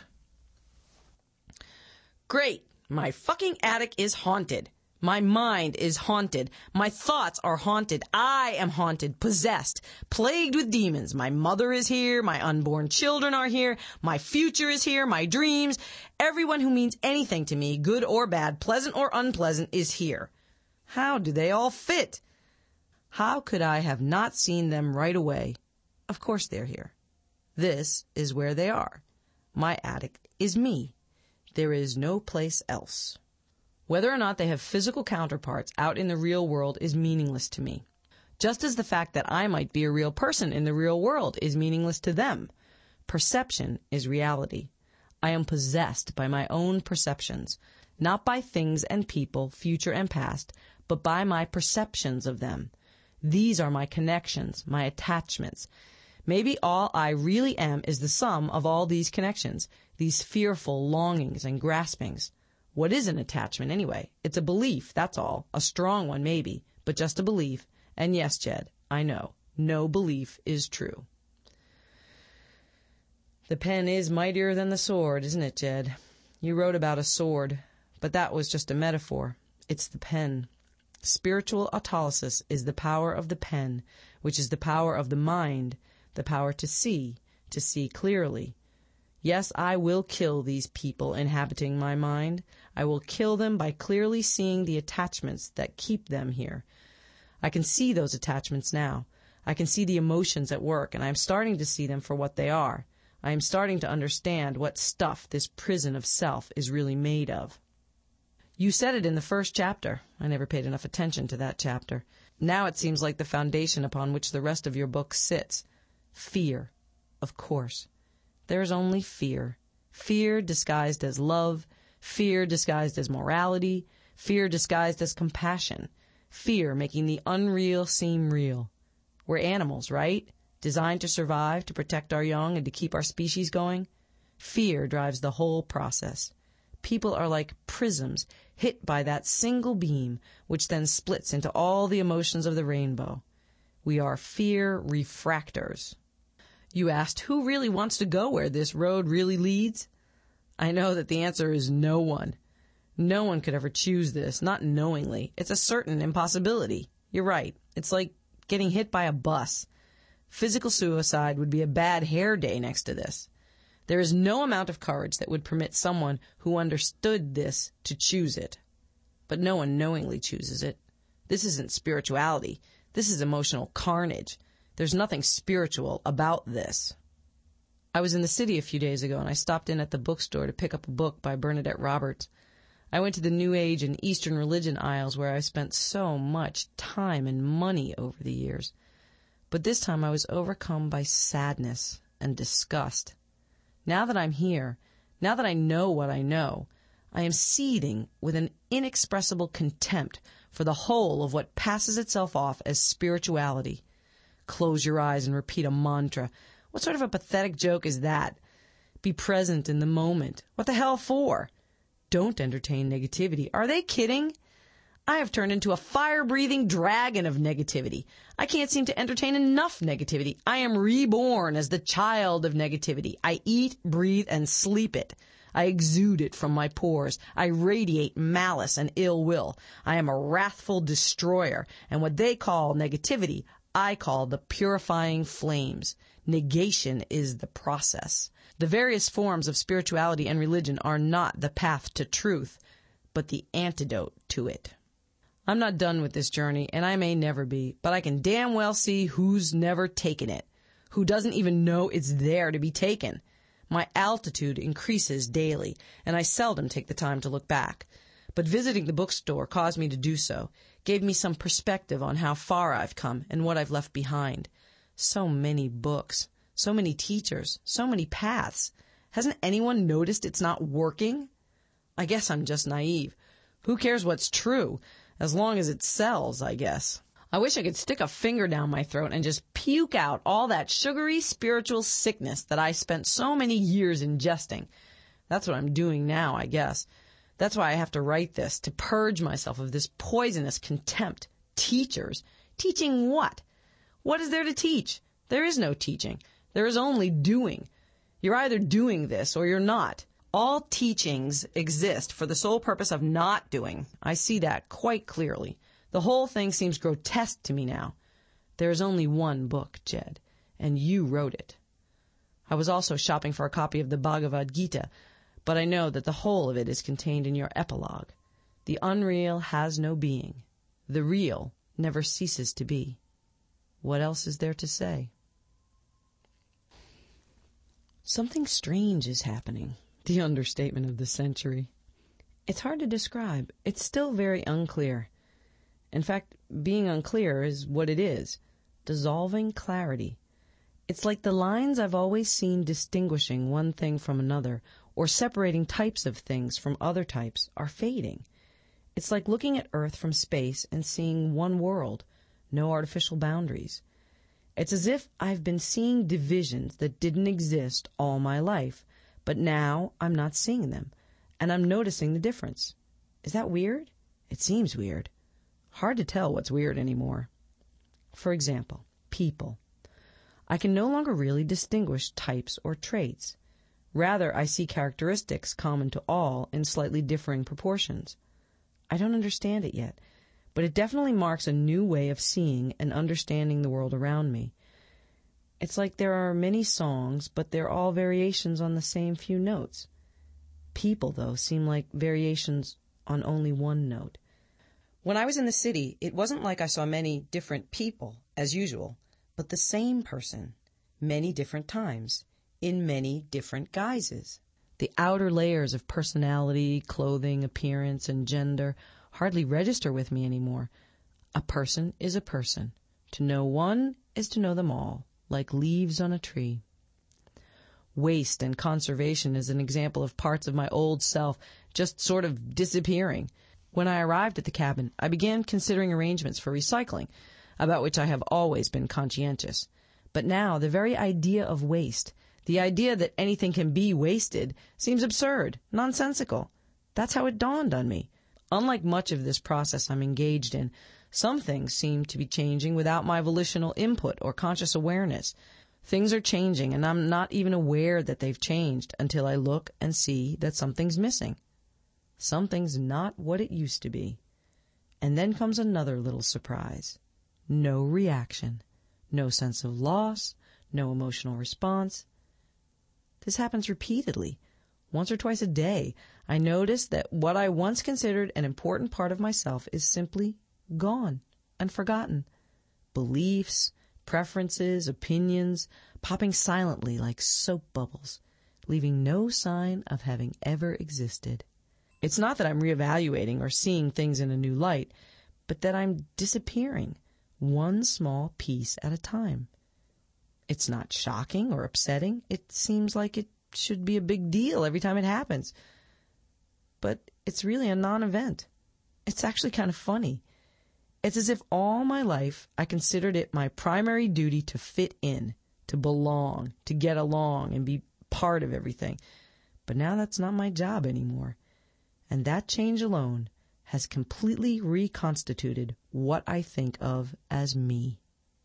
Great! My fucking attic is haunted. My mind is haunted. My thoughts are haunted. I am haunted, possessed, plagued with demons. My mother is here. My unborn children are here. My future is here. My dreams. Everyone who means anything to me, good or bad, pleasant or unpleasant, is here. How do they all fit? How could I have not seen them right away? Of course they're here. This is where they are. My attic is me. There is no place else. Whether or not they have physical counterparts out in the real world is meaningless to me. Just as the fact that I might be a real person in the real world is meaningless to them. Perception is reality. I am possessed by my own perceptions, not by things and people, future and past, but by my perceptions of them. These are my connections, my attachments. Maybe all I really am is the sum of all these connections, these fearful longings and graspings. What is an attachment, anyway? It's a belief, that's all. A strong one, maybe, but just a belief. And yes, Jed, I know, no belief is true. The pen is mightier than the sword, isn't it, Jed? You wrote about a sword, but that was just a metaphor. It's the pen. Spiritual autolysis is the power of the pen, which is the power of the mind, the power to see, to see clearly. Yes, I will kill these people inhabiting my mind. I will kill them by clearly seeing the attachments that keep them here. I can see those attachments now. I can see the emotions at work, and I am starting to see them for what they are. I am starting to understand what stuff this prison of self is really made of. You said it in the first chapter. I never paid enough attention to that chapter. Now it seems like the foundation upon which the rest of your book sits. Fear, of course. There is only fear. Fear disguised as love, fear disguised as morality, fear disguised as compassion, fear making the unreal seem real. We're animals, right? Designed to survive, to protect our young, and to keep our species going. Fear drives the whole process. People are like prisms hit by that single beam, which then splits into all the emotions of the rainbow. We are fear refractors. You asked, who really wants to go where this road really leads? I know that the answer is no one. No one could ever choose this, not knowingly. It's a certain impossibility. You're right. It's like getting hit by a bus. Physical suicide would be a bad hair day next to this. There is no amount of courage that would permit someone who understood this to choose it. But no one knowingly chooses it. This isn't spirituality. This is emotional carnage. There's nothing spiritual about this. I was in the city a few days ago, and I stopped in at the bookstore to pick up a book by Bernadette Roberts. I went to the New Age and Eastern religion aisles where I've spent so much time and money over the years. But this time I was overcome by sadness and disgust. Now that I'm here, now that I know what I know, I am seething with an inexpressible contempt for the whole of what passes itself off as spirituality. Close your eyes and repeat a mantra. What sort of a pathetic joke is that? Be present in the moment. What the hell for? Don't entertain negativity. Are they kidding? I have turned into a fire-breathing dragon of negativity. I can't seem to entertain enough negativity. I am reborn as the child of negativity. I eat, breathe, and sleep it. I exude it from my pores. I radiate malice and ill will. I am a wrathful destroyer, and what they call negativity, I call the purifying flames. Negation is the process. The various forms of spirituality and religion are not the path to truth, but the antidote to it. I'm not done with this journey, and I may never be, but I can damn well see who's never taken it, who doesn't even know it's there to be taken. My altitude increases daily, and I seldom take the time to look back. But visiting the bookstore caused me to do so, gave me some perspective on how far I've come and what I've left behind. So many books, so many teachers, so many paths. Hasn't anyone noticed it's not working? I guess I'm just naive. Who cares what's true? As long as it sells, I guess. I wish I could stick a finger down my throat and just puke out all that sugary spiritual sickness that I spent so many years ingesting. That's what I'm doing now, I guess. That's why I have to write this, to purge myself of this poisonous contempt. Teachers? Teaching what? What is there to teach? There is no teaching. There is only doing. You're either doing this or you're not. All teachings exist for the sole purpose of not doing. I see that quite clearly. The whole thing seems grotesque to me now. There is only one book, Jed, and you wrote it. I was also shopping for a copy of the Bhagavad Gita, but I know that the whole of it is contained in your epilogue. The unreal has no being. The real never ceases to be. What else is there to say? Something strange is happening. The understatement of the century. It's hard to describe. It's still very unclear. In fact, being unclear is what it is. Dissolving clarity. It's like the lines I've always seen distinguishing one thing from another, or separating types of things from other types, are fading. It's like looking at Earth from space and seeing one world, no artificial boundaries. It's as if I've been seeing divisions that didn't exist all my life, but now I'm not seeing them, and I'm noticing the difference. Is that weird? It seems weird. Hard to tell what's weird anymore. For example, people. I can no longer really distinguish types or traits. Rather, I see characteristics common to all in slightly differing proportions. I don't understand it yet, but it definitely marks a new way of seeing and understanding the world around me. It's like there are many songs, but they're all variations on the same few notes. People, though, seem like variations on only one note. When I was in the city, it wasn't like I saw many different people, as usual, but the same person, many different times, in many different guises. The outer layers of personality, clothing, appearance, and gender hardly register with me anymore. A person is a person. To know one is to know them all, like leaves on a tree. Waste and conservation is an example of parts of my old self just sort of disappearing. When I arrived at the cabin, I began considering arrangements for recycling, about which I have always been conscientious. But now the very idea of waste, the idea that anything can be wasted, seems absurd, nonsensical. That's how it dawned on me. Unlike much of this process I'm engaged in, some things seem to be changing without my volitional input or conscious awareness. Things are changing, and I'm not even aware that they've changed until I look and see that something's missing. Something's not what it used to be. And then comes another little surprise. No reaction. No sense of loss. No emotional response. This happens repeatedly. Once or twice a day, I notice that what I once considered an important part of myself is simply gone and forgotten. Beliefs, preferences, opinions, popping silently like soap bubbles, leaving no sign of having ever existed. It's not that I'm reevaluating or seeing things in a new light, but that I'm disappearing, one small piece at a time. It's not shocking or upsetting. It seems like it should be a big deal every time it happens. But it's really a non-event. It's actually kind of funny. It's as if all my life I considered it my primary duty to fit in, to belong, to get along and be part of everything. But now that's not my job anymore. And that change alone has completely reconstituted what I think of as me.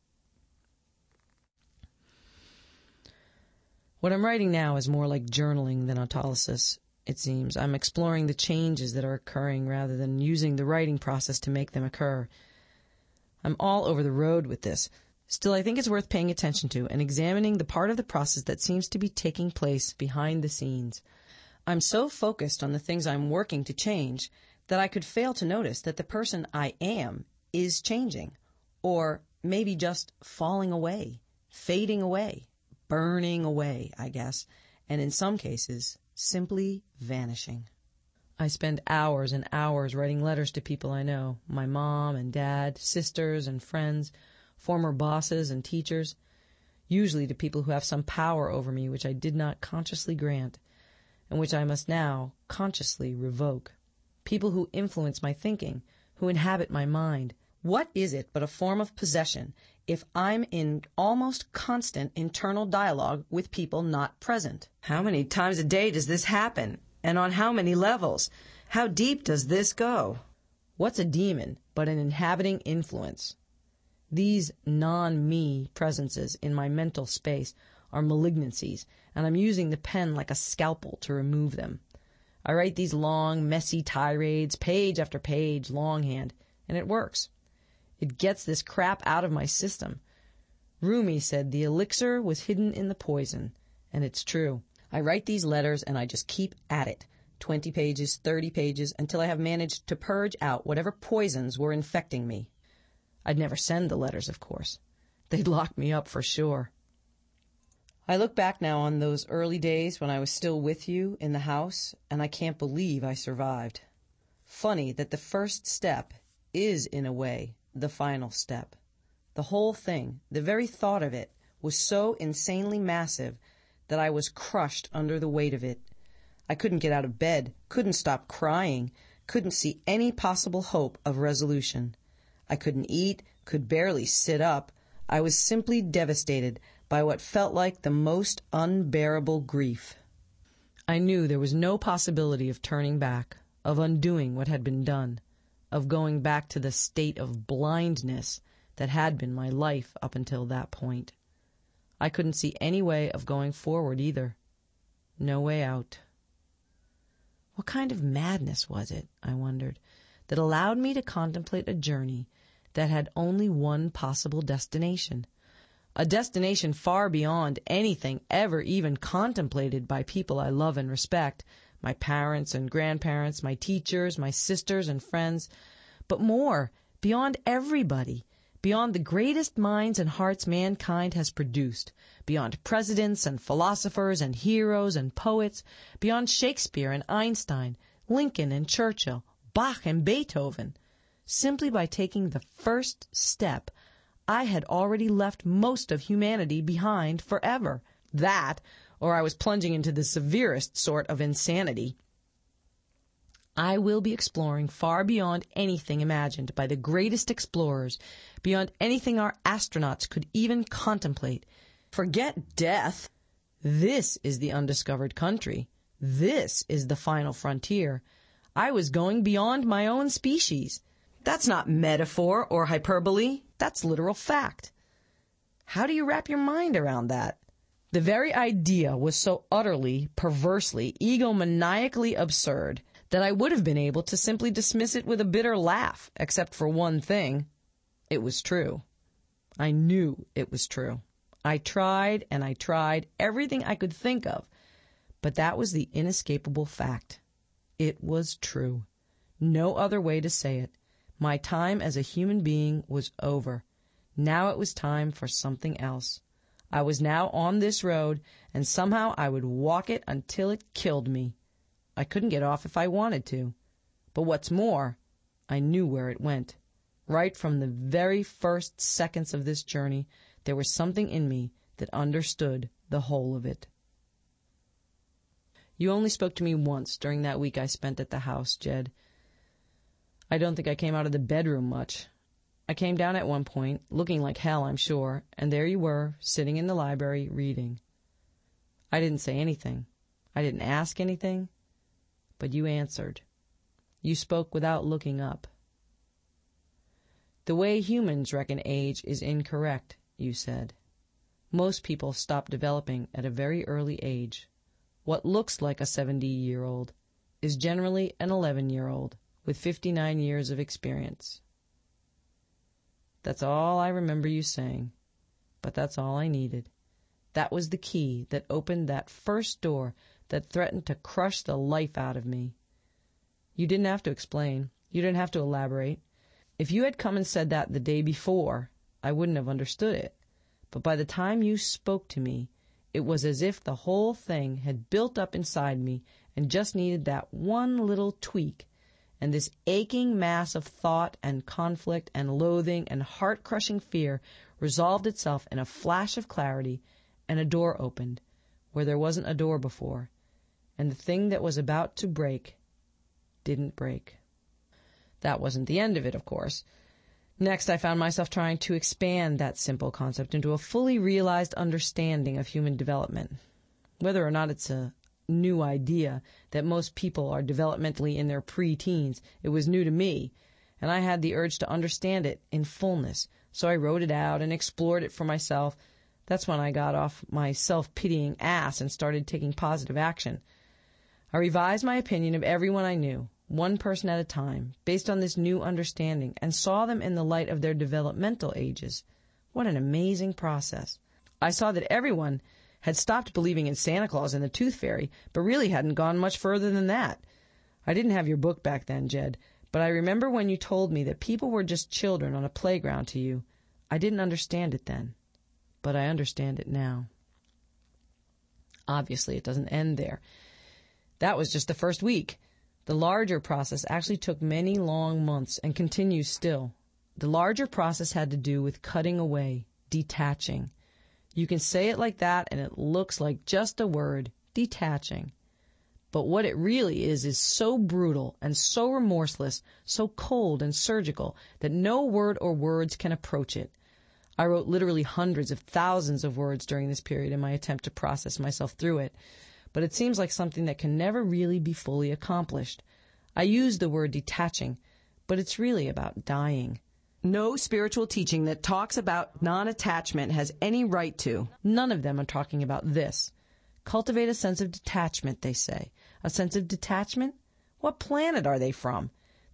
What I'm writing now is more like journaling than autolysis, it seems. I'm exploring the changes that are occurring rather than using the writing process to make them occur. I'm all over the road with this. Still, I think it's worth paying attention to and examining the part of the process that seems to be taking place behind the scenes. I'm so focused on the things I'm working to change that I could fail to notice that the person I am is changing, or maybe just falling away, fading away, burning away, I guess, and in some cases, simply vanishing. I spend hours and hours writing letters to people I know, my mom and dad, sisters and friends, former bosses and teachers, usually to people who have some power over me which I did not consciously grant, and which I must now consciously revoke. People who influence my thinking, who inhabit my mind. What is it but a form of possession if I'm in almost constant internal dialogue with people not present? How many times a day does this happen? And on how many levels? How deep does this go? What's a demon but an inhabiting influence? These non-me presences in my mental space are malignancies, and I'm using the pen like a scalpel to remove them. I write these long, messy tirades, page after page, longhand, and it works. It gets this crap out of my system. Rumi said the elixir was hidden in the poison, and it's true. I write these letters and I just keep at it, twenty pages, thirty pages, until I have managed to purge out whatever poisons were infecting me. I'd never send the letters, of course. They'd lock me up for sure. I look back now on those early days when I was still with you in the house, and I can't believe I survived. Funny that the first step is, in a way, the final step. The whole thing, the very thought of it, was so insanely massive that I was crushed under the weight of it. I couldn't get out of bed, couldn't stop crying, couldn't see any possible hope of resolution. I couldn't eat, could barely sit up. I was simply devastated by what felt like the most unbearable grief. I knew there was no possibility of turning back, of undoing what had been done, of going back to the state of blindness that had been my life up until that point. I couldn't see any way of going forward either. No way out. What kind of madness was it, I wondered, that allowed me to contemplate a journey that had only one possible destination. A destination far beyond anything ever even contemplated by people I love and respect, my parents and grandparents, my teachers, my sisters and friends, but more, beyond everybody, beyond the greatest minds and hearts mankind has produced, beyond presidents and philosophers and heroes and poets, beyond Shakespeare and Einstein, Lincoln and Churchill, Bach and Beethoven. Simply by taking the first step, I had already left most of humanity behind forever. That, or I was plunging into the severest sort of insanity. I will be exploring far beyond anything imagined by the greatest explorers, beyond anything our astronauts could even contemplate. Forget death. This is the undiscovered country. This is the final frontier. I was going beyond my own species. That's not metaphor or hyperbole. That's literal fact. How do you wrap your mind around that? The very idea was so utterly, perversely, egomaniacally absurd that I would have been able to simply dismiss it with a bitter laugh, except for one thing. It was true. I knew it was true. I tried and I tried everything I could think of, but that was the inescapable fact. It was true. No other way to say it. My time as a human being was over. Now it was time for something else. I was now on this road, and somehow I would walk it until it killed me. I couldn't get off if I wanted to. But what's more, I knew where it went. Right from the very first seconds of this journey, there was something in me that understood the whole of it. You only spoke to me once during that week I spent at the house, Jed. I don't think I came out of the bedroom much. I came down at one point, looking like hell, I'm sure, and there you were, sitting in the library, reading. I didn't say anything. I didn't ask anything. But you answered. You spoke without looking up. The way humans reckon age is incorrect, you said. Most people stop developing at a very early age. What looks like a seventy-year-old is generally an eleven-year-old with fifty-nine years of experience. That's all I remember you saying, but that's all I needed. That was the key that opened that first door that threatened to crush the life out of me. You didn't have to explain. You didn't have to elaborate. If you had come and said that the day before, I wouldn't have understood it. But by the time you spoke to me, it was as if the whole thing had built up inside me and just needed that one little tweak, and this aching mass of thought and conflict and loathing and heart-crushing fear resolved itself in a flash of clarity, and a door opened where there wasn't a door before, and the thing that was about to break didn't break. That wasn't the end of it, of course. Next, I found myself trying to expand that simple concept into a fully realized understanding of human development. Whether or not it's a new idea that most people are developmentally in their pre-teens, it was new to me, and I had the urge to understand it in fullness. So I wrote it out and explored it for myself. That's when I got off my self-pitying ass and started taking positive action. I revised my opinion of everyone I knew, one person at a time, based on this new understanding, and saw them in the light of their developmental ages. What an amazing process. I saw that everyone had stopped believing in Santa Claus and the Tooth Fairy, but really hadn't gone much further than that. I didn't have your book back then, Jed, but I remember when you told me that people were just children on a playground to you. I didn't understand it then, but I understand it now. Obviously, it doesn't end there. That was just the first week. The larger process actually took many long months and continues still. The larger process had to do with cutting away, detaching. You can say it like that and it looks like just a word, detaching. But what it really is is so brutal and so remorseless, so cold and surgical that no word or words can approach it. I wrote literally hundreds of thousands of words during this period in my attempt to process myself through it. But it seems like something that can never really be fully accomplished. I use the word detaching, but it's really about dying. No spiritual teaching that talks about non-attachment has any right to. None of them are talking about this. Cultivate a sense of detachment, they say. A sense of detachment? What planet are they from?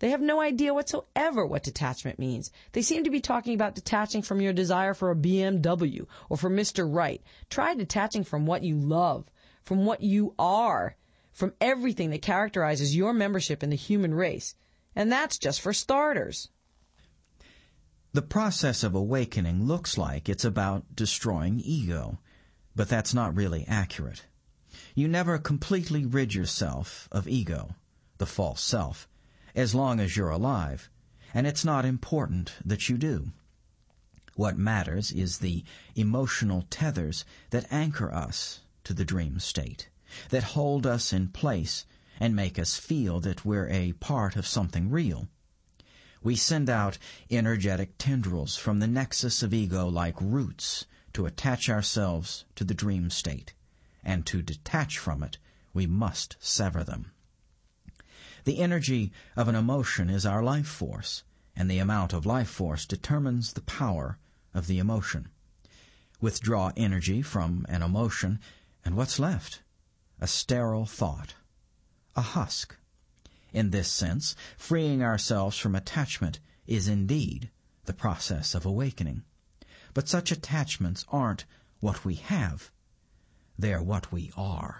They have no idea whatsoever what detachment means. They seem to be talking about detaching from your desire for a B M W or for Mister Right. Try detaching from what you love, from what you are, from everything that characterizes your membership in the human race. And that's just for starters. The process of awakening looks like it's about destroying ego, but that's not really accurate. You never completely rid yourself of ego, the false self, as long as you're alive, and it's not important that you do. What matters is the emotional tethers that anchor us to the dream state, that hold us in place and make us feel that we're a part of something real. We send out energetic tendrils from the nexus of ego like roots to attach ourselves to the dream state, and to detach from it, we must sever them. The energy of an emotion is our life force, and the amount of life force determines the power of the emotion. Withdraw energy from an emotion, and what's left? A sterile thought, a husk. In this sense, freeing ourselves from attachment is indeed the process of awakening. But such attachments aren't what we have. They're what we are.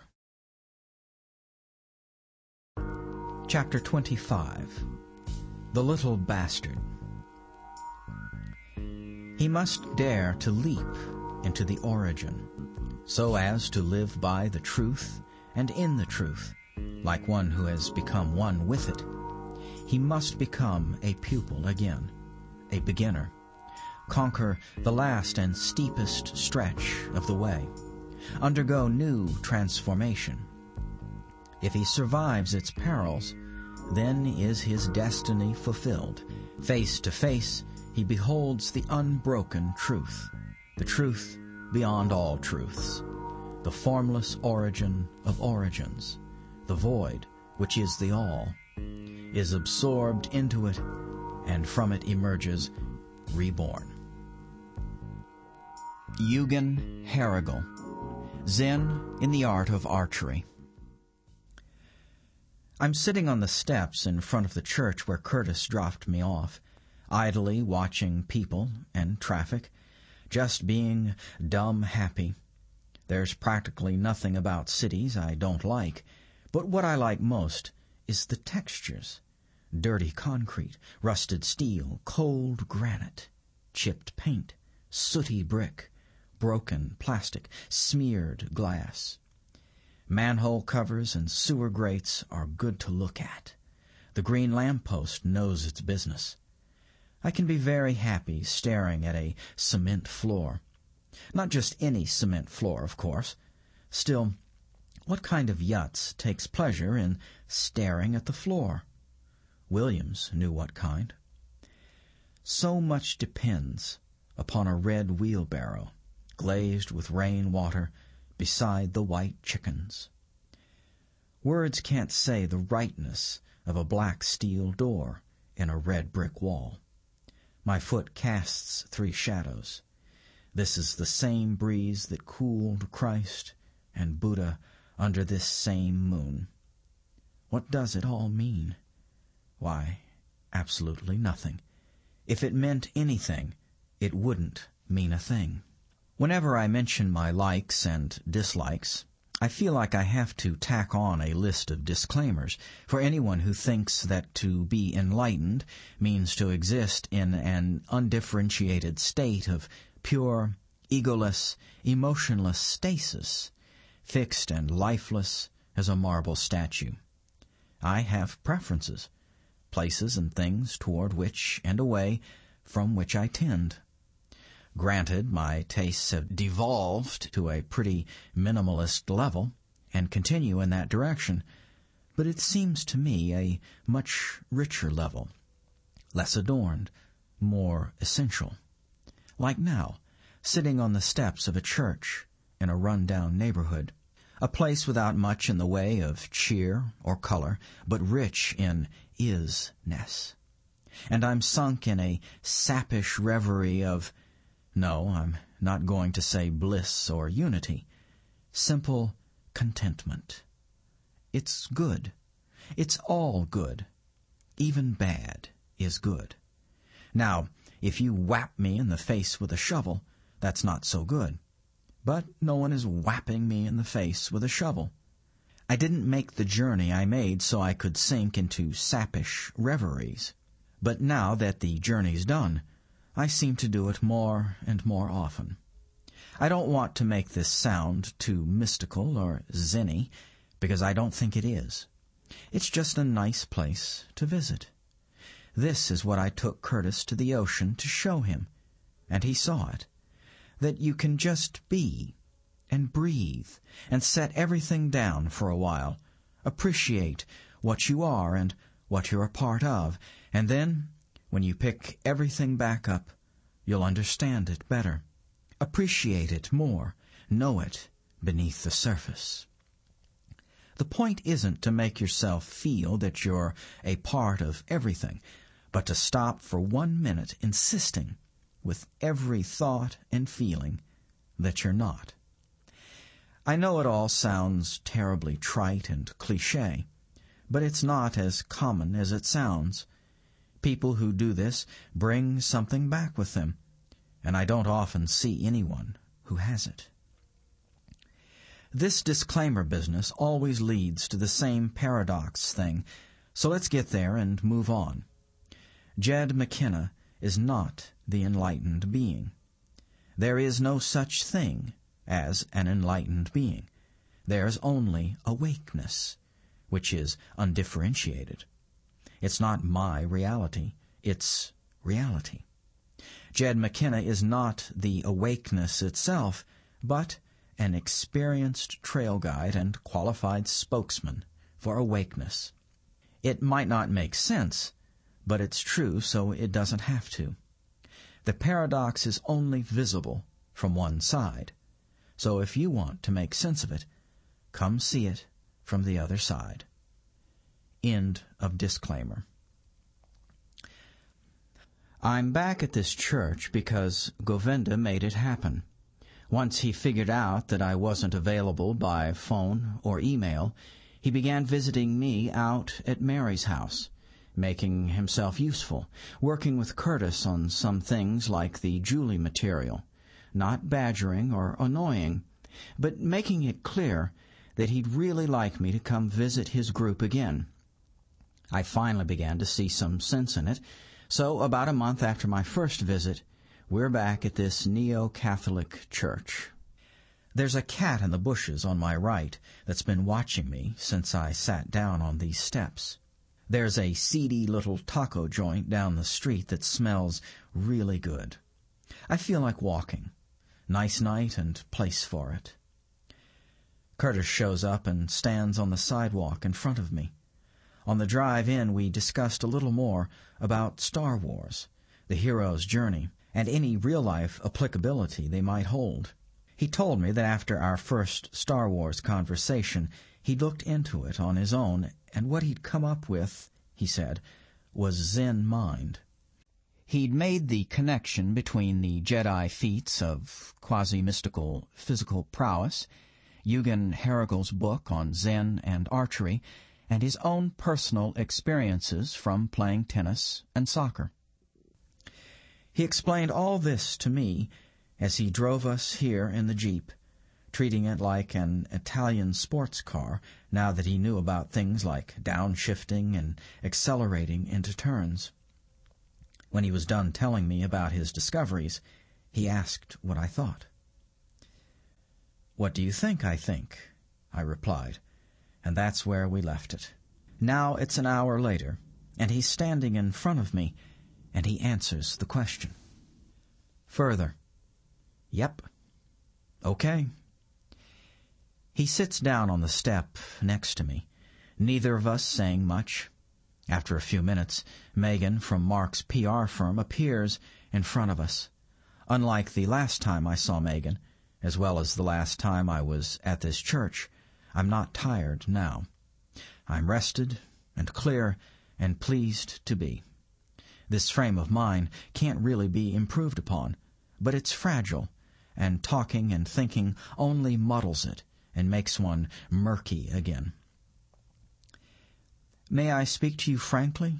Chapter twenty-five. The Little Bastard. He must dare to leap into the origin, so as to live by the truth and in the truth, like one who has become one with it. He must become a pupil again, a beginner, conquer the last and steepest stretch of the way, undergo new transformation. If he survives its perils, then is his destiny fulfilled. Face to face, he beholds the unbroken truth, the truth beyond all truths, the formless origin of origins, the void, which is the all, is absorbed into it, and from it emerges reborn. Eugen Herrigel, Zen in the Art of Archery. I'm sitting on the steps in front of the church where Curtis dropped me off, idly watching people and traffic, just being dumb happy. There's practically nothing about cities I don't like, but what I like most is the textures. Dirty concrete, rusted steel, cold granite, chipped paint, sooty brick, broken plastic, smeared glass. Manhole covers and sewer grates are good to look at. The green lamppost knows its business. I can be very happy staring at a cement floor. Not just any cement floor, of course. Still, what kind of yutz takes pleasure in staring at the floor? Williams knew what kind. So much depends upon a red wheelbarrow, glazed with rain water, beside the white chickens. Words can't say the rightness of a black steel door in a red brick wall. My foot casts three shadows. This is the same breeze that cooled Christ and Buddha under this same moon. What does it all mean? Why, absolutely nothing. If it meant anything, it wouldn't mean a thing. Whenever I mention my likes and dislikes, I feel like I have to tack on a list of disclaimers for anyone who thinks that to be enlightened means to exist in an undifferentiated state of pure, egoless, emotionless stasis, fixed and lifeless as a marble statue. I have preferences, places and things toward which and away from which I tend. Granted, my tastes have devolved to a pretty minimalist level and continue in that direction, but it seems to me a much richer level, less adorned, more essential. Like now, sitting on the steps of a church in a run-down neighborhood, a place without much in the way of cheer or color, but rich in is-ness. And I'm sunk in a sappish reverie of, no, I'm not going to say bliss or unity, simple contentment. It's good. It's all good. even bad is good. Now, if you whap me in the face with a shovel, that's not so good. But no one is whapping me in the face with a shovel. I didn't make the journey I made so I could sink into sappish reveries. But now that the journey's done, I seem to do it more and more often. I don't want to make this sound too mystical or zen-y, because I don't think it is. It's just a nice place to visit. This is what I took Curtis to the ocean to show him, and he saw it, that you can just be and breathe and set everything down for a while, appreciate what you are and what you're a part of, and then, when you pick everything back up, you'll understand it better, appreciate it more, know it beneath the surface. The point isn't to make yourself feel that you're a part of everything, but to stop for one minute insisting, with every thought and feeling, that you're not. I know it all sounds terribly trite and cliché, but it's not as common as it sounds. People who do this bring something back with them, and I don't often see anyone who has it. This disclaimer business always leads to the same paradox thing, so let's get there and move on. Jed McKenna is not the enlightened being. There is no such thing as an enlightened being. There's only awakeness, which is undifferentiated. It's not my reality, it's reality. Jed McKenna is not the awakeness itself, but an experienced trail guide and qualified spokesman for awakeness. It might not make sense, but it's true, so it doesn't have to. The paradox is only visible from one side, so if you want to make sense of it, come see it from the other side. End of disclaimer. I'm back at this church because Govinda made it happen. Once he figured out that I wasn't available by phone or email, he began visiting me out at Mary's house, making himself useful, working with Curtis on some things like the Julie material, not badgering or annoying, but making it clear that he'd really like me to come visit his group again. I finally began to see some sense in it, so about a month after my first visit, we're back at this neo-Catholic church. There's a cat in the bushes on my right that's been watching me since I sat down on these steps. There's a seedy little taco joint down the street that smells really good. I feel like walking. Nice night and place for it. Curtis shows up and stands on the sidewalk in front of me. On the drive in, we discussed a little more about Star Wars, the hero's journey, and any real-life applicability they might hold. He told me that after our first Star Wars conversation, he'd looked into it on his own, and what he'd come up with, he said, was Zen mind. He'd made the connection between the Jedi feats of quasi-mystical physical prowess, Eugen Haragel's book on Zen and archery, and his own personal experiences from playing tennis and soccer. He explained all this to me as he drove us here in the Jeep, treating it like an Italian sports car now that he knew about things like downshifting and accelerating into turns. When he was done telling me about his discoveries, he asked what I thought. "What do you think I think?" I replied, and that's where we left it. Now it's an hour later, and he's standing in front of me, and he answers the question. Further. Yep. Okay. He sits down on the step next to me, neither of us saying much. After a few minutes, Megan from Mark's P R firm appears in front of us. Unlike the last time I saw Megan, as well as the last time I was at this church, I'm not tired now. I'm rested and clear and pleased to be. This frame of mind can't really be improved upon, but it's fragile, and talking and thinking only muddles it and makes one murky again. "May I speak to you frankly?"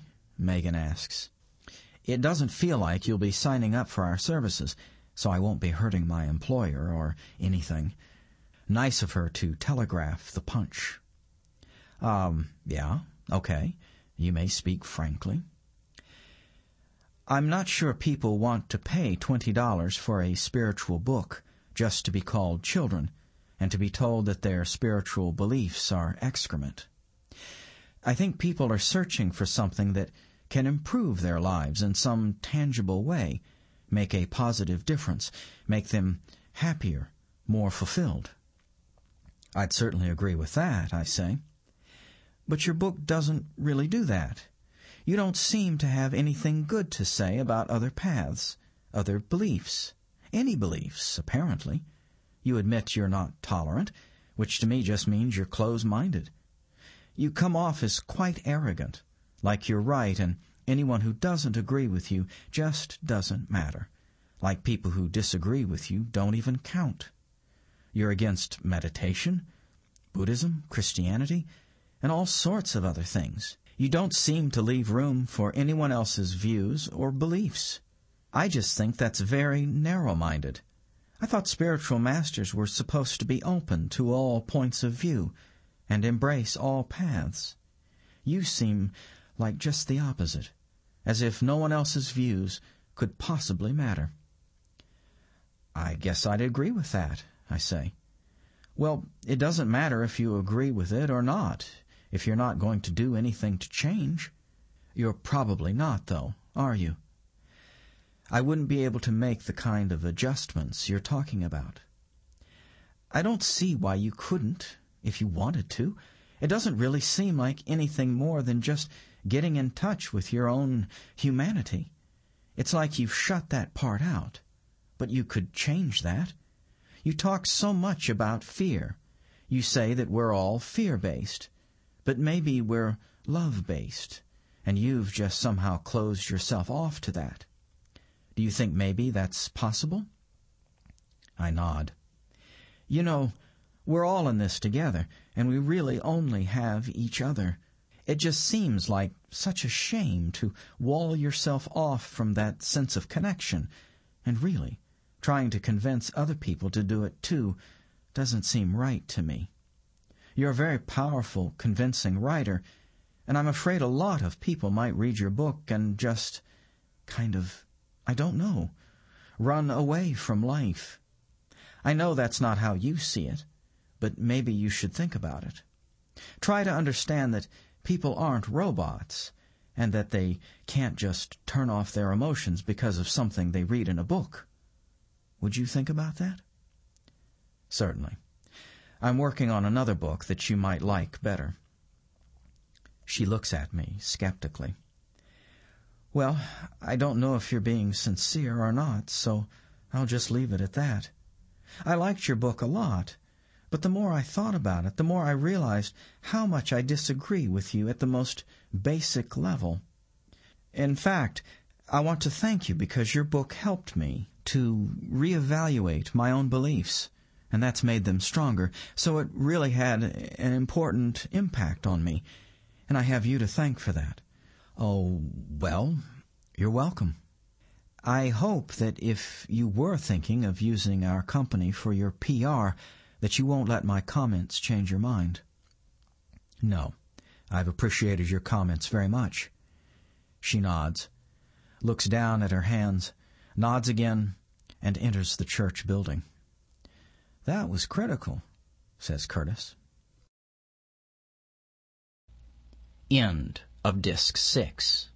Megan asks. It doesn't feel like you'll be signing up for our services, so I won't be hurting my employer or anything. Nice of her to telegraph the punch. Um, yeah, okay. You may speak frankly. I'm not sure people want to pay twenty dollars for a spiritual book just to be called children and to be told that their spiritual beliefs are excrement. I think people are searching for something that can improve their lives in some tangible way, make a positive difference, make them happier, more fulfilled. I'd certainly agree with that, I say. But your book doesn't really do that. You don't seem to have anything good to say about other paths, other beliefs, any beliefs, apparently. You admit you're not tolerant, which to me just means you're close-minded. You come off as quite arrogant, like you're right and anyone who doesn't agree with you just doesn't matter, like people who disagree with you don't even count. You're against meditation, Buddhism, Christianity, and all sorts of other things. You don't seem to leave room for anyone else's views or beliefs. I just think that's very narrow-minded. I thought spiritual masters were supposed to be open to all points of view and embrace all paths. You seem like just the opposite, as if no one else's views could possibly matter. I guess I'd agree with that, I say. Well, it doesn't matter if you agree with it or not, if you're not going to do anything to change. You're probably not, though, are you? I wouldn't be able to make the kind of adjustments you're talking about. I don't see why you couldn't, if you wanted to. It doesn't really seem like anything more than just getting in touch with your own humanity. It's like you've shut that part out. But you could change that. You talk so much about fear. You say that we're all fear-based. But maybe we're love-based, and you've just somehow closed yourself off to that. Do you think maybe that's possible? I nod. You know, we're all in this together, and we really only have each other. It just seems like such a shame to wall yourself off from that sense of connection, and really, trying to convince other people to do it too doesn't seem right to me. You're a very powerful, convincing writer, and I'm afraid a lot of people might read your book and just kind of, I don't know, run away from life. I know that's not how you see it, but maybe you should think about it. Try to understand that people aren't robots, and that they can't just turn off their emotions because of something they read in a book. Would you think about that? Certainly. I'm working on another book that you might like better. She looks at me skeptically. Well, I don't know if you're being sincere or not, so I'll just leave it at that. I liked your book a lot, but the more I thought about it, the more I realized how much I disagree with you at the most basic level. In fact, I want to thank you because your book helped me to reevaluate my own beliefs, and that's made them stronger. So it really had an important impact on me, and I have you to thank for that. Oh, well, you're welcome. I hope that if you were thinking of using our company for your P R, that you won't let my comments change your mind. No, I've appreciated your comments very much. She nods, looks down at her hands, nods again, and enters the church building. That was critical, says Curtis. End of Disc six.